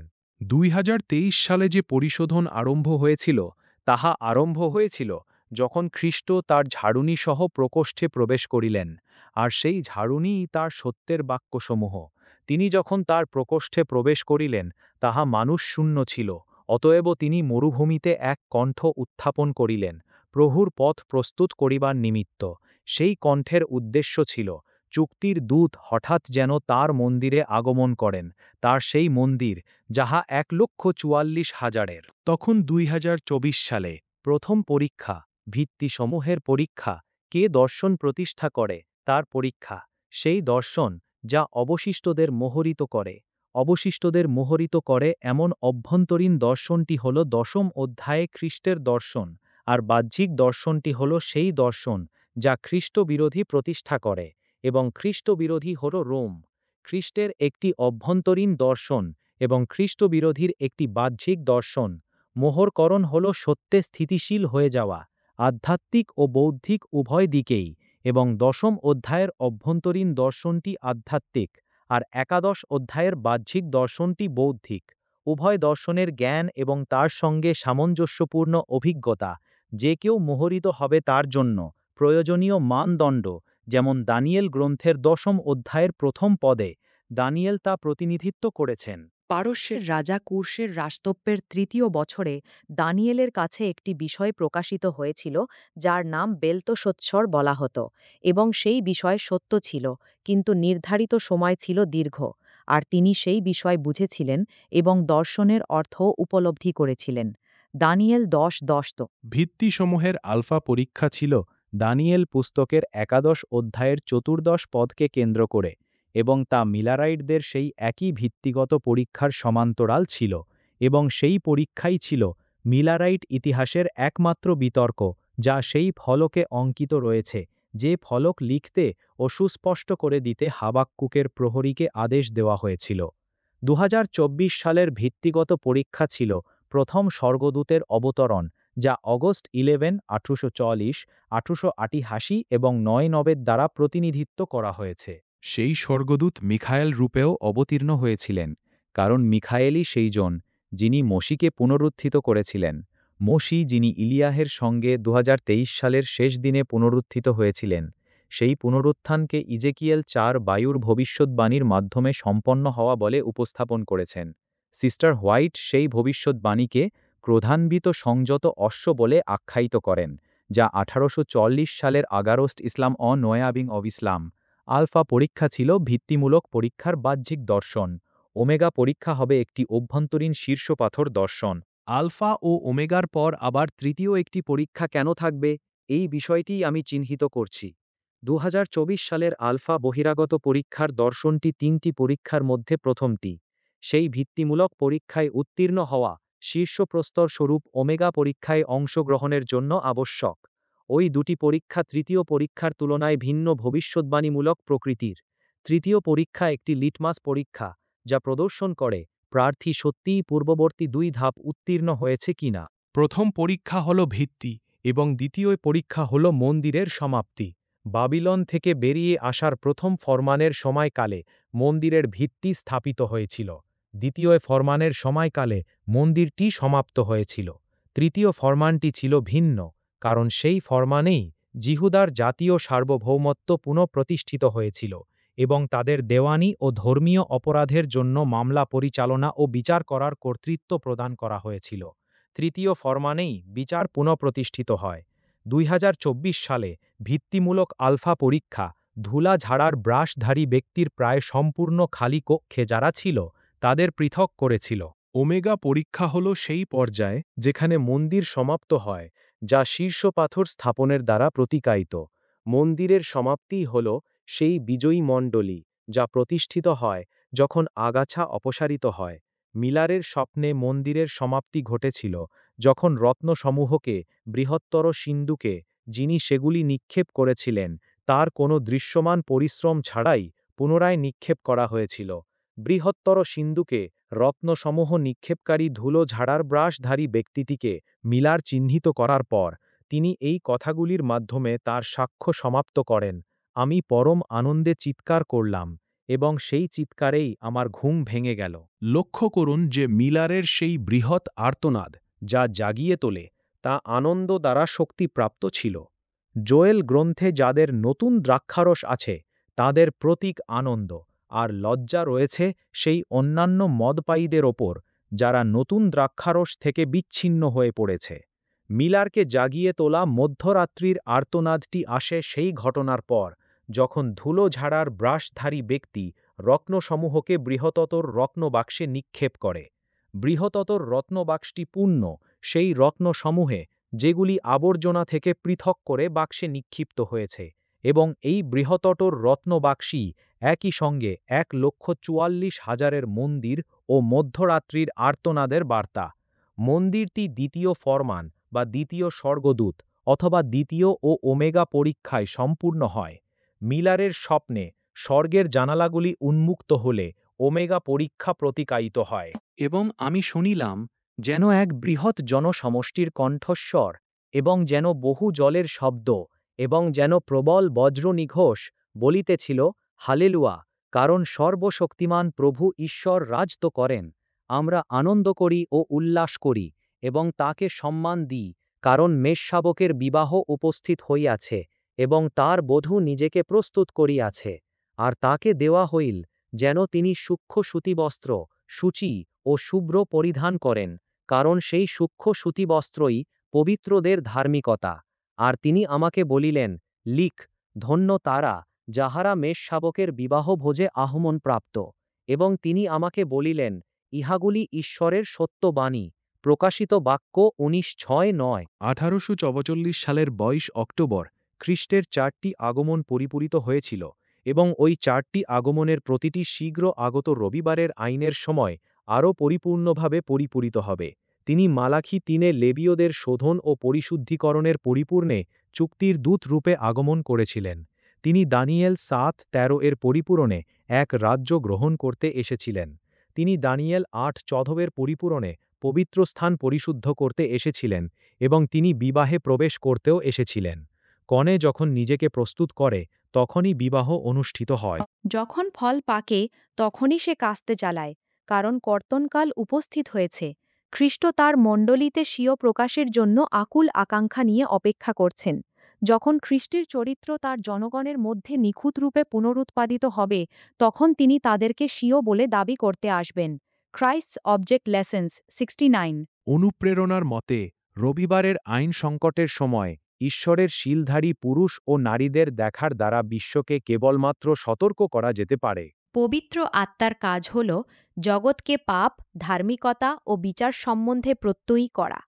2023 সালে যে পরিশোধন আরম্ভ হয়েছিল, তাহা আরম্ভ হয়েছিল যখন খ্রিস্ট তার ঝাড়ুনি সহ প্রকোষ্ঠে প্রবেশ করিলেন, আর সেই ঝাড়ুনিই তার সত্যের বাক্যসমূহ। তিনি যখন তার প্রকোষ্ঠে প্রবেশ করিলেন, তাহা মানুষশূন্য ছিল, অতএব তিনি মরুভূমিতে এক কণ্ঠ উত্থাপন করিলেন, প্রভুর পথ প্রস্তুত করিবার নিমিত্ত। সেই কণ্ঠের উদ্দেশ্য ছিল, চুক্তির দূত হঠাৎ যেন তার মন্দিরে আগমন করেন, তার সেই মন্দির, যাহা 1,44,000-এর। তখন 2024 সালে প্রথম পরীক্ষা, ভিত্তিসমূহের পরীক্ষা, কে দর্শন প্রতিষ্ঠা করে তার পরীক্ষা, সেই দর্শন যা অবশিষ্টদের মোহরিত করে। অবশিষ্টদের মোহরিত করে এমন অভ্যন্তরীণ দর্শনটি হল 10ম অধ্যায়ে খ্রিস্টের দর্শন, আর বাহ্যিক দর্শনটি হল সেই দর্শন যা খ্রিস্টবিরোধী প্রতিষ্ঠা করে, এবং খ্রিস্টবিরোধী হল রোম। খ্রিস্টের একটি অভ্যন্তরীণ দর্শন এবং খ্রিস্টবিরোধীর একটি বাহ্যিক দর্শন। মোহরকরণ হল সত্যে স্থিতিশীল হয়ে যাওয়া, আধ্যাত্মিক ও বৌদ্ধিক উভয় দিকেই, এবং 10ম অধ্যায়ের অভ্যন্তরীণ দর্শনটি আধ্যাত্মিক, আর 11 অধ্যায়ের বাহ্যিক দর্শনটি বৌদ্ধিক। উভয় দর্শনের জ্ঞান এবং তার সঙ্গে সামঞ্জস্যপূর্ণ অভিজ্ঞতা, যে কেউ মোহরিত হবে তার জন্য প্রয়োজনীয় মানদণ্ড, যেমন দানিয়েল গ্রন্থের 10ম অধ্যায়ের 1ম পদে দানিয়েল তা প্রতিনিধিত্ব করেছেন। পারস্যের রাজা কুর্শের রাজত্বের 3য় বছরে দানিয়েলের কাছে একটি বিষয় প্রকাশিত হয়েছিল, যার নাম বেলতশৎসর বলা হতো, এবং সেই বিষয় সত্য ছিল, কিন্তু নির্ধারিত সময় ছিল দীর্ঘ, আর তিনি সেই বিষয় বুঝেছিলেন এবং দর্শনের অর্থ উপলব্ধি করেছিলেন। দানিয়েল 10:10। ভিত্তিসমূহের আলফা পরীক্ষা ছিল দানিয়েল পুস্তকের 11 অধ্যায়ের 14 পদকে কেন্দ্র করে, এবং তা মিলারাইটদের সেই একই ভিত্তিগত পরীক্ষার সমান্তরাল ছিল, এবং সেই পরীক্ষাই ছিল মিলারাইট ইতিহাসের একমাত্র বিতর্ক, যা সেই ফলকে অঙ্কিত রয়েছে, যে ফলক লিখতে ও সুস্পষ্ট করে দিতে হাবাক্কুকের প্রহরীকে আদেশ দেওয়া হয়েছিল। 2024 সালের ভিত্তিগত পরীক্ষা ছিল প্রথম স্বর্গদূতের অবতরণ, যা অগস্ট 11, 1840, 1888 এবং 9 নবের দ্বারা প্রতিনিধিত্ব করা হয়েছে। সেই স্বর্গদূত মিখায়েল রূপেও অবতীর্ণ হয়েছিলেন, কারণ মিখায়েলই সেইজন যিনি মসিকে পুনরুত্থিত করেছিলেন। মসি যিনি ইলিয়াহের সঙ্গে 2023 সালের শেষ দিনে পুনরুত্থিত হয়েছিলেন, সেই পুনরুত্থানকে ইজেকিয়েল 4 বায়ুর ভবিষ্যদ্বাণীর মাধ্যমে সম্পন্ন হওয়া বলে উপস্থাপন করেছেন। সিস্টার হোয়াইট সেই ভবিষ্যদ্বাণীকে ক্রোধান্বিত সংযত অশ্ব বলে আখ্যায়িত করেন, যা 1840 সালের আগারোস্ট ইসলাম নয়াবিং অব ইসলাম। আলফা পরীক্ষা ছিল ভিত্তিমূলক পরীক্ষার বাহ্যিক দর্শন। ওমেগা পরীক্ষা হবে একটি অভ্যন্তরীণ শীর্ষপাথর দর্শন। আলফা ও ওমেগার পর আবার তৃতীয় একটি পরীক্ষা কেন থাকবে, এই বিষয়টিই আমি চিহ্নিত করছি। সালের আলফা বহিরাগত পরীক্ষার দর্শনটি 3টি পরীক্ষার মধ্যে প্রথমটি। সেই ভিত্তিমূলক পরীক্ষায় উত্তীর্ণ হওয়া শীর্ষ প্রস্তর স্বরূপ ওমেগা পরীক্ষায় অংশগ্রহণের জন্য আবশ্যক। ওই দুটি পরীক্ষা তৃতীয় পরীক্ষার তুলনায় ভিন্ন ভবিষ্যদ্বাণীমূলক প্রকৃতির। তৃতীয় পরীক্ষা একটি লিটমাস পরীক্ষা, যা প্রদর্শন করে প্রার্থী সত্যিই পূর্ববর্তী 2 ধাপ উত্তীর্ণ হয়েছে কিনা। প্রথম পরীক্ষা হল ভিত্তি এবং দ্বিতীয় পরীক্ষা হল মন্দিরের সমাপ্তি। বাবিলন থেকে বেরিয়ে আসার প্রথম ফরমানের সময়কালে মন্দিরের ভিত্তি স্থাপিত হয়েছিল। দ্বিতীয় ফরমানের সময়কালে মন্দিরটি সমাপ্ত হয়েছিল। তৃতীয় ফরমানটি ছিল ভিন্ন, কারণ সেই ফরমানেই জিহুদার জাতীয় সার্বভৌমত্ব পুনঃপ্রতিষ্ঠিত হয়েছিল এবং তাদের দেওয়ানি ও ধর্মীয় অপরাধের জন্য মামলা পরিচালনা ও বিচার করার কর্তৃত্ব প্রদান করা হয়েছিল। তৃতীয় ফরমানেই বিচার পুনঃপ্রতিষ্ঠিত হয়। 2024 সালে ভিত্তিমূলক আলফা পরীক্ষা ধুলা ঝাড়ার ব্রাশধারী ব্যক্তির প্রায় সম্পূর্ণ খালি কক্ষে যারা ছিল তাদের পৃথক করেছিল। ওমেগা পরীক্ষা হল সেই পর্যায়ে যেখানে মন্দির সমাপ্ত হয়, যা শীর্ষ পাথর স্থাপনের দ্বারা প্রতিকায়িত। মন্দিরের সমাপ্তিই হল সেই বিজয়ী মণ্ডলী যা প্রতিষ্ঠিত হয় যখন আগাছা অপসারিত হয়। মিলারের স্বপ্নে মন্দিরের সমাপ্তি ঘটেছিল যখন রত্নসমূহকে বৃহত্তর সিন্ধুকে, যিনি সেগুলি নিক্ষেপ করেছিলেন, তার কোনো দৃশ্যমান পরিশ্রম ছাড়াই পুনরায় নিক্ষেপ করা হয়েছিল। বৃহত্তর সিন্ধুকে রত্নসমূহ নিক্ষেপকারী ধুলো ঝাড়ার ব্রাশধারী ব্যক্তিটিকে মিলার চিহ্নিত করার পর তিনি এই কথাগুলির মাধ্যমে তার সাক্ষ্য সমাপ্ত করেন। আমি পরম আনন্দে চিৎকার করলাম এবং সেই চিৎকারেই আমার ঘুম ভেঙে গেল। লক্ষ্য করুন যে মিলারের সেই বৃহৎ আর্তনাদ যা জাগিয়ে তোলে তা আনন্দ দ্বারা শক্তিপ্রাপ্ত ছিল। জোয়েল গ্রন্থে যাদের নতুন দ্রাক্ষারস আছে তাদের প্রতীক আনন্দ, আর লজ্জা রয়েছে সেই অন্যান্য মদপায়ীদের ওপর যারা নতুন দ্রাক্ষারস থেকে বিচ্ছিন্ন হয়ে পড়েছে। মিলারকে জাগিয়ে তোলা মধ্যরাত্রির আর্তনাদটি আসে সেই ঘটনার পর যখন ধুলো ঝাড়ার ব্রাশধারী ব্যক্তি রত্নসমূহকে বৃহত্তর রত্নবাক্সে নিক্ষেপ করে। বৃহত্তর রত্নবাক্সটি পূর্ণ সেই রত্নসমূহে যেগুলি আবর্জনা থেকে পৃথক করে বাক্সে নিক্ষিপ্ত হয়েছে, এবং এই বৃহত্তর রত্নবাক্সই একই সঙ্গে 1,44,000 মন্দির ও মধ্যরাত্রির আর্তনাদের বার্তা। মন্দিরটি দ্বিতীয় ফরমান বা দ্বিতীয় স্বর্গদূত অথবা দ্বিতীয় ও ওমেগা পরীক্ষায় সম্পূর্ণ হয়। মিলারের স্বপ্নে স্বর্গের জানালাগুলি উন্মুক্ত হলে ওমেগা পরীক্ষা প্রতিকায়িত হয় এবং আমি শুনিলাম যেন এক বৃহৎ জনসমষ্টির কণ্ঠস্বর এবং যেন বহু জলের শব্দ এবং যেন প্রবল বজ্র নিঘোষ বলিতেছিল, হালেলুয়া, কারণ সর্বশক্তিমান প্রভু ঈশ্বর রাজত্ব করেন। আমরা আনন্দ করি ও উল্লাস করি এবং তাকে সম্মান দিই, কারণ মেষশাবকের বিবাহ উপস্থিত হইয়াছে এবং তার বধূ নিজেকে প্রস্তুত করিয়াছে। আর তাকে দেওয়া হইল যেন তিনি সূক্ষ্ম সুতিবস্ত্র, সূচি ও শুভ্র পরিধান করেন, কারণ সেই সূক্ষ্ম সুতিবস্ত্রই পবিত্রদের ধার্মিকতা। আর তিনি আমাকে বলিলেন, লিখ, ধন্য তারা যাহারা মেষশাবকের বিবাহ ভোজে আহমন প্রাপ্ত। এবং তিনি আমাকে বলিলেন, ইহাগুলি ঈশ্বরের সত্য বাণী। প্রকাশিত বাক্য 19:6-9। 1844 সালের 22 অক্টোবর খ্রিস্টের 4টি আগমন পরিপূরিত হয়েছিল এবং ওই 4টি আগমনের প্রতিটি শীঘ্র আগত রবিবারের আইনের সময় আরও পরিপূর্ণভাবে পরিপূরিত হবে। তিনি মালাখি 3-এ লেবীয়দের শোধন ও পরিশুদ্ধিকরণের পরিপূর্ণে চুক্তির দূত রূপে আগমন করেছিলেন। তিনি দানিয়েল 7:13 এর পরিপূরণে এক রাজ্য গ্রহণ করতে এসেছিলেন। তিনি দানিয়েল 8:14 পরিপূরণে পবিত্রস্থান পরিশুদ্ধ করতে এসেছিলেন এবং তিনি বিবাহে প্রবেশ করতেও এসেছিলেন। কনে যখন নিজেকে প্রস্তুত করে তখনই বিবাহ অনুষ্ঠিত হয়। যখন ফল পাকে তখনই সে কাস্তে চালায়, কারণ কর্তনকাল উপস্থিত হয়েছে। খ্রিস্ট তার মণ্ডলীতে স্বীয় প্রকাশের জন্য আকুল আকাঙ্ক্ষা নিয়ে অপেক্ষা করছেন। যখন খ্রিস্টের চরিত্র তার জনগণের মধ্যে নিখুঁতরূপে পুনরুৎপাদিত হবে, তখন তিনি তাদেরকে স্বীয় বলে দাবি করতে আসবেন। Christ's Object Lessons 69। অনুপ্রেরণার মতে রবিবারের আইন সংকটের সময় ঈশ্বরের শীলধারী পুরুষ ও নারীদের দেখার দ্বারা বিশ্বকে কেবলমাত্র সতর্ক করা যেতে পারে। পবিত্র আত্মার কাজ হল জগৎকে পাপ, ধার্মিকতা ও বিচার সম্বন্ধে প্রত্যয়ী করা।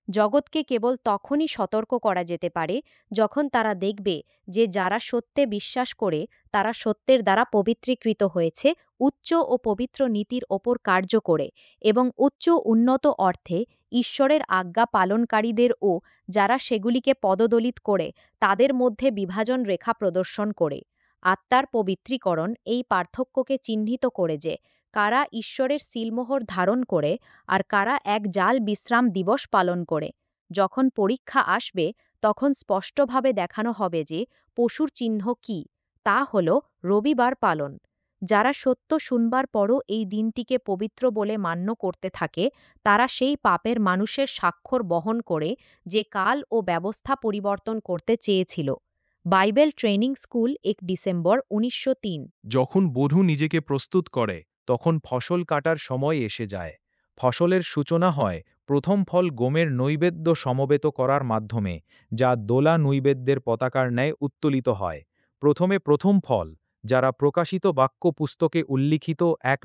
জগৎকে কেবল তখনই সতর্ক করা যেতে পারে যখন তারা দেখবে যে যারা সত্যে বিশ্বাস করে তারা সত্যের দ্বারা পবিত্রীকৃত হয়েছে উচ্চ ও পবিত্র নীতির ওপর কার্য করে এবং উচ্চ উন্নত অর্থে ঈশ্বরের আজ্ঞা পালনকারীদের যারা সেগুলিকে পদদলিত করে তাদের মধ্যে বিভাজন রেখা প্রদর্শন করে। আত্মার পবিত্রীকরণ এই পার্থক্যকে চিহ্নিত করে যে কারা ঈশ্বরের সিলমোহর ধারণ করে আর কারা এক জাল বিশ্রাম দিবস পালন করে। যখন পরীক্ষা আসবে তখন স্পষ্টভাবে দেখানো হবে যে পশুর চিহ্ন কী, তা হল রবিবার পালন। যারা সত্য শুনবার পরও এই দিনটিকে পবিত্র বলে মান্য করতে থাকে তারা সেই পাপের মানুষের স্বাক্ষর বহন করে যে কাল ও ব্যবস্থা পরিবর্তন করতে চেয়েছিল। Bible Training School ১ December ১৯০৩। যখন বধূ নিজেকে প্রস্তুত করে তখন ফসল কাটার সময় এসে যায়। ফসলের সূচনা হয় প্রথম ফল গমের নৈবেদ্য সমবেত করার মাধ্যমে, যা দোলা নৈবেদ্যের পতাকার ন্যায় উত্তোলিত হয়। প্রথমে প্রথম ফল, যারা প্রকাশিত বাক্য পুস্তকে উল্লিখিত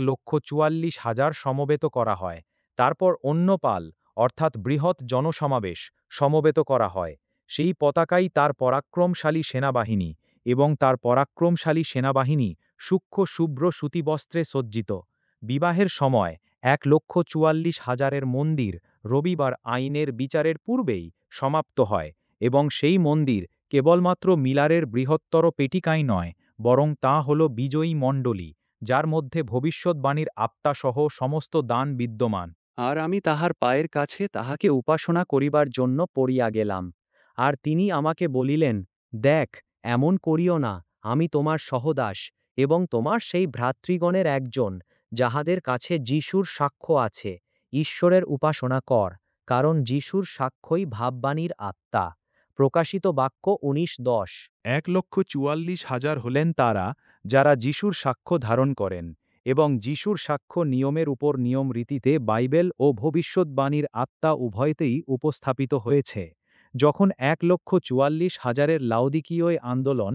১,৪৪,০০০ সমবেত করা হয়। তারপর অন্য পাল, অর্থাৎ বৃহৎ জনসমাবেশ সমবেত করা হয়। সেই পতাকাই তার পরাক্রমশালী সেনাবাহিনী, এবং তার পরাক্রমশালী সেনাবাহিনী সূক্ষ্ম শুভ্র সুতিবস্ত্রে সজ্জিত। বিবাহের সময় ১,৪৪,০০০-এর মন্দির রবিবার আইনের বিচারের পূর্বেই সমাপ্ত হয়, এবং সেই মন্দির কেবলমাত্র মিলারের বৃহত্তর পেটিকাই নয়, বরং তা হল বিজয়ী মণ্ডলী, যার মধ্যে ভবিষ্যদ্বাণীর আত্মাসহ সমস্ত দান বিদ্যমান। আর আমি তাহার পায়ের কাছে তাহাকে উপাসনা করিবার জন্য পড়িয়া গেলাম। আর তিনি আমাকে বলিলেন, দেখ, এমন করিও না, আমি তোমার সহদাস এবং তোমার সেই ভ্রাতৃগণের একজন, যাহাদের কাছে যিশুর সাক্ষ্য আছে। ঈশ্বরের উপাসনা কর, কারণ যিশুর সাক্ষ্যই ভাববাণীর আত্মা। প্রকাশিত বাক্য ১৯:১০। ১,৪৪,০০০ হলেন তারা, যারা যিশুর সাক্ষ্য ধারণ করেন, এবং যিশুর সাক্ষ্য নিয়মের উপর নিয়ম রীতিতে বাইবেল ও ভবিষ্যদ্বাণীর আত্মা উভয়তেই উপস্থাপিত হয়েছে। যখন ১,৪৪,০০০-এর লাউদিকীয় আন্দোলন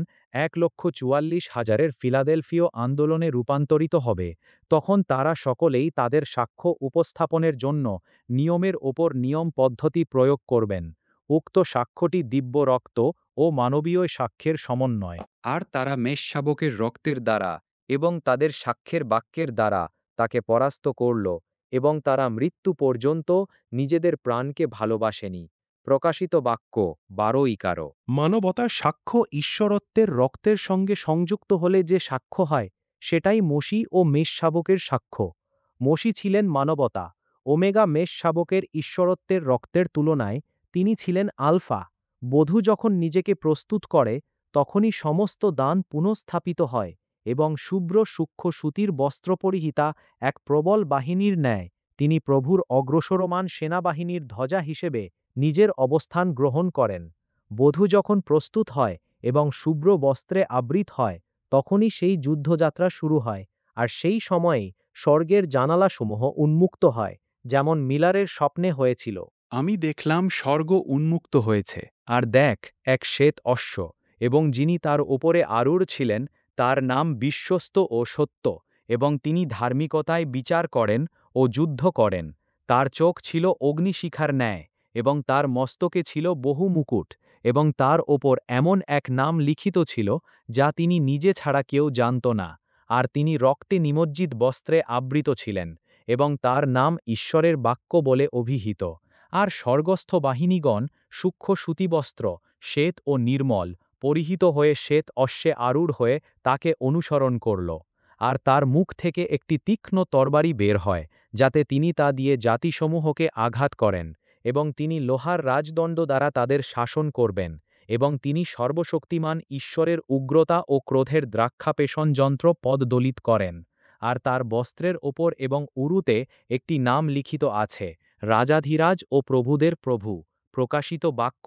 ১,৪৪,০০০-এর ফিলাদেলফীয় আন্দোলনে রূপান্তরিত হবে, তখন তারা সকলেই তাদের সাক্ষ্য উপস্থাপনের জন্য নিয়মের ওপর নিয়ম পদ্ধতি প্রয়োগ করবেন। উক্ত সাক্ষ্যটি দিব্য রক্ত ও মানবীয় সাক্ষ্যের সমন্বয়। আর তারা মেষশাবকের রক্তের দ্বারা এবং তাদের সাক্ষ্যের বাক্যের দ্বারা তাকে পরাস্ত করল, এবং তারা মৃত্যু পর্যন্ত নিজেদের প্রাণকে ভালোবাসেনি। প্রকাশিত বাক্য ১২:১১। মানবতার সাক্ষ্য ঈশ্বরত্বের রক্তের সঙ্গে সংযুক্ত হলে যে সাক্ষ্য হয়, সেটাই মসি ও মেষশাবকের সাক্ষ্য। মসি ছিলেন মানবতা, ওমেগা। মেষশাবকের ঈশ্বরত্বের রক্তের তুলনায় তিনি ছিলেন আলফা। বধূ যখন নিজেকে প্রস্তুত করে, তখনই সমস্ত দান পুনঃস্থাপিত হয়, এবং শুভ্র সূক্ষ্ম সুতির বস্ত্র পরিহিতা এক প্রবল বাহিনীর ন্যায় তিনি প্রভুর অগ্রসরমান সেনাবাহিনীর ধ্বজা হিসেবে নিজের অবস্থান গ্রহণ করেন। বধূ যখন প্রস্তুত হয় এবং শুভ্র বস্ত্রে আবৃত হয়, তখনই সেই যুদ্ধযাত্রা শুরু হয়, আর সেই সময়েই স্বর্গের জানালাসমূহ উন্মুক্ত হয়, যেমন মিলারের স্বপ্নে হয়েছিল। আমি দেখলাম স্বর্গ উন্মুক্ত হয়েছে, আর দেখ, এক শ্বেত অশ্ব, এবং যিনি তার ওপরে আরূঢ় ছিলেন তার নাম বিশ্বস্ত ও সত্য, এবং তিনি ধার্মিকতায় বিচার করেন ও যুদ্ধ করেন। তার চোখ ছিল অগ্নিশিখার ন্যায়, এবং তার মস্তকে ছিল বহু মুকুট, এবং তার ওপর এমন এক নাম লিখিত ছিল যা তিনি নিজে ছাড়া কেউ জানত না। আর তিনি রক্তে নিমজ্জিত বস্ত্রে আবৃত ছিলেন, এবং তার নাম ঈশ্বরের বাক্য বলে অভিহিত। আর স্বর্গস্থ বাহিনীগণ সূক্ষ্ম সুতিবস্ত্র, শ্বেত ও নির্মল, পরিহিত হয়ে শ্বেত অশ্বে আরূঢ় হয়ে তাকে অনুসরণ করল। আর তার মুখ থেকে একটি তীক্ষ্ণ তরবারি বের হয়, যাতে তিনি তা দিয়ে জাতিসমূহকে আঘাত করেন, এবং তিনি লোহার রাজদণ্ড দ্বারা তাদের শাসন করবেন, এবং তিনি সর্বশক্তিমান ঈশ্বরের উগ্রতা ও ক্রোধের দ্রাক্ষাপেষণ যন্ত্র পদদলিত করেন। আর তার বস্ত্রের ওপর এবং উরুতে একটি নাম লিখিত আছে, রাজাধিরাজ ও প্রভুদের প্রভু। প্রকাশিত বাক্য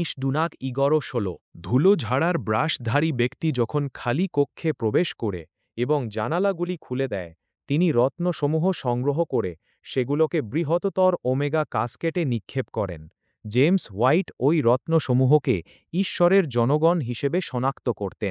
১৯:১১-১৬। ধুলো ঝাড়ার ব্রাশধারী ব্যক্তি যখন খালি কক্ষে প্রবেশ করে এবং জানালাগুলি খুলে দেয়, তিনি রত্নসমূহ সংগ্রহ করে সেগুলোকে বৃহত্তর ওমেগা কাস্কেটে নিক্ষেপ করেন। জেমস হোয়াইট ওই রত্নসমূহকে ঈশ্বরের জনগণ হিসেবে শনাক্ত করতেন,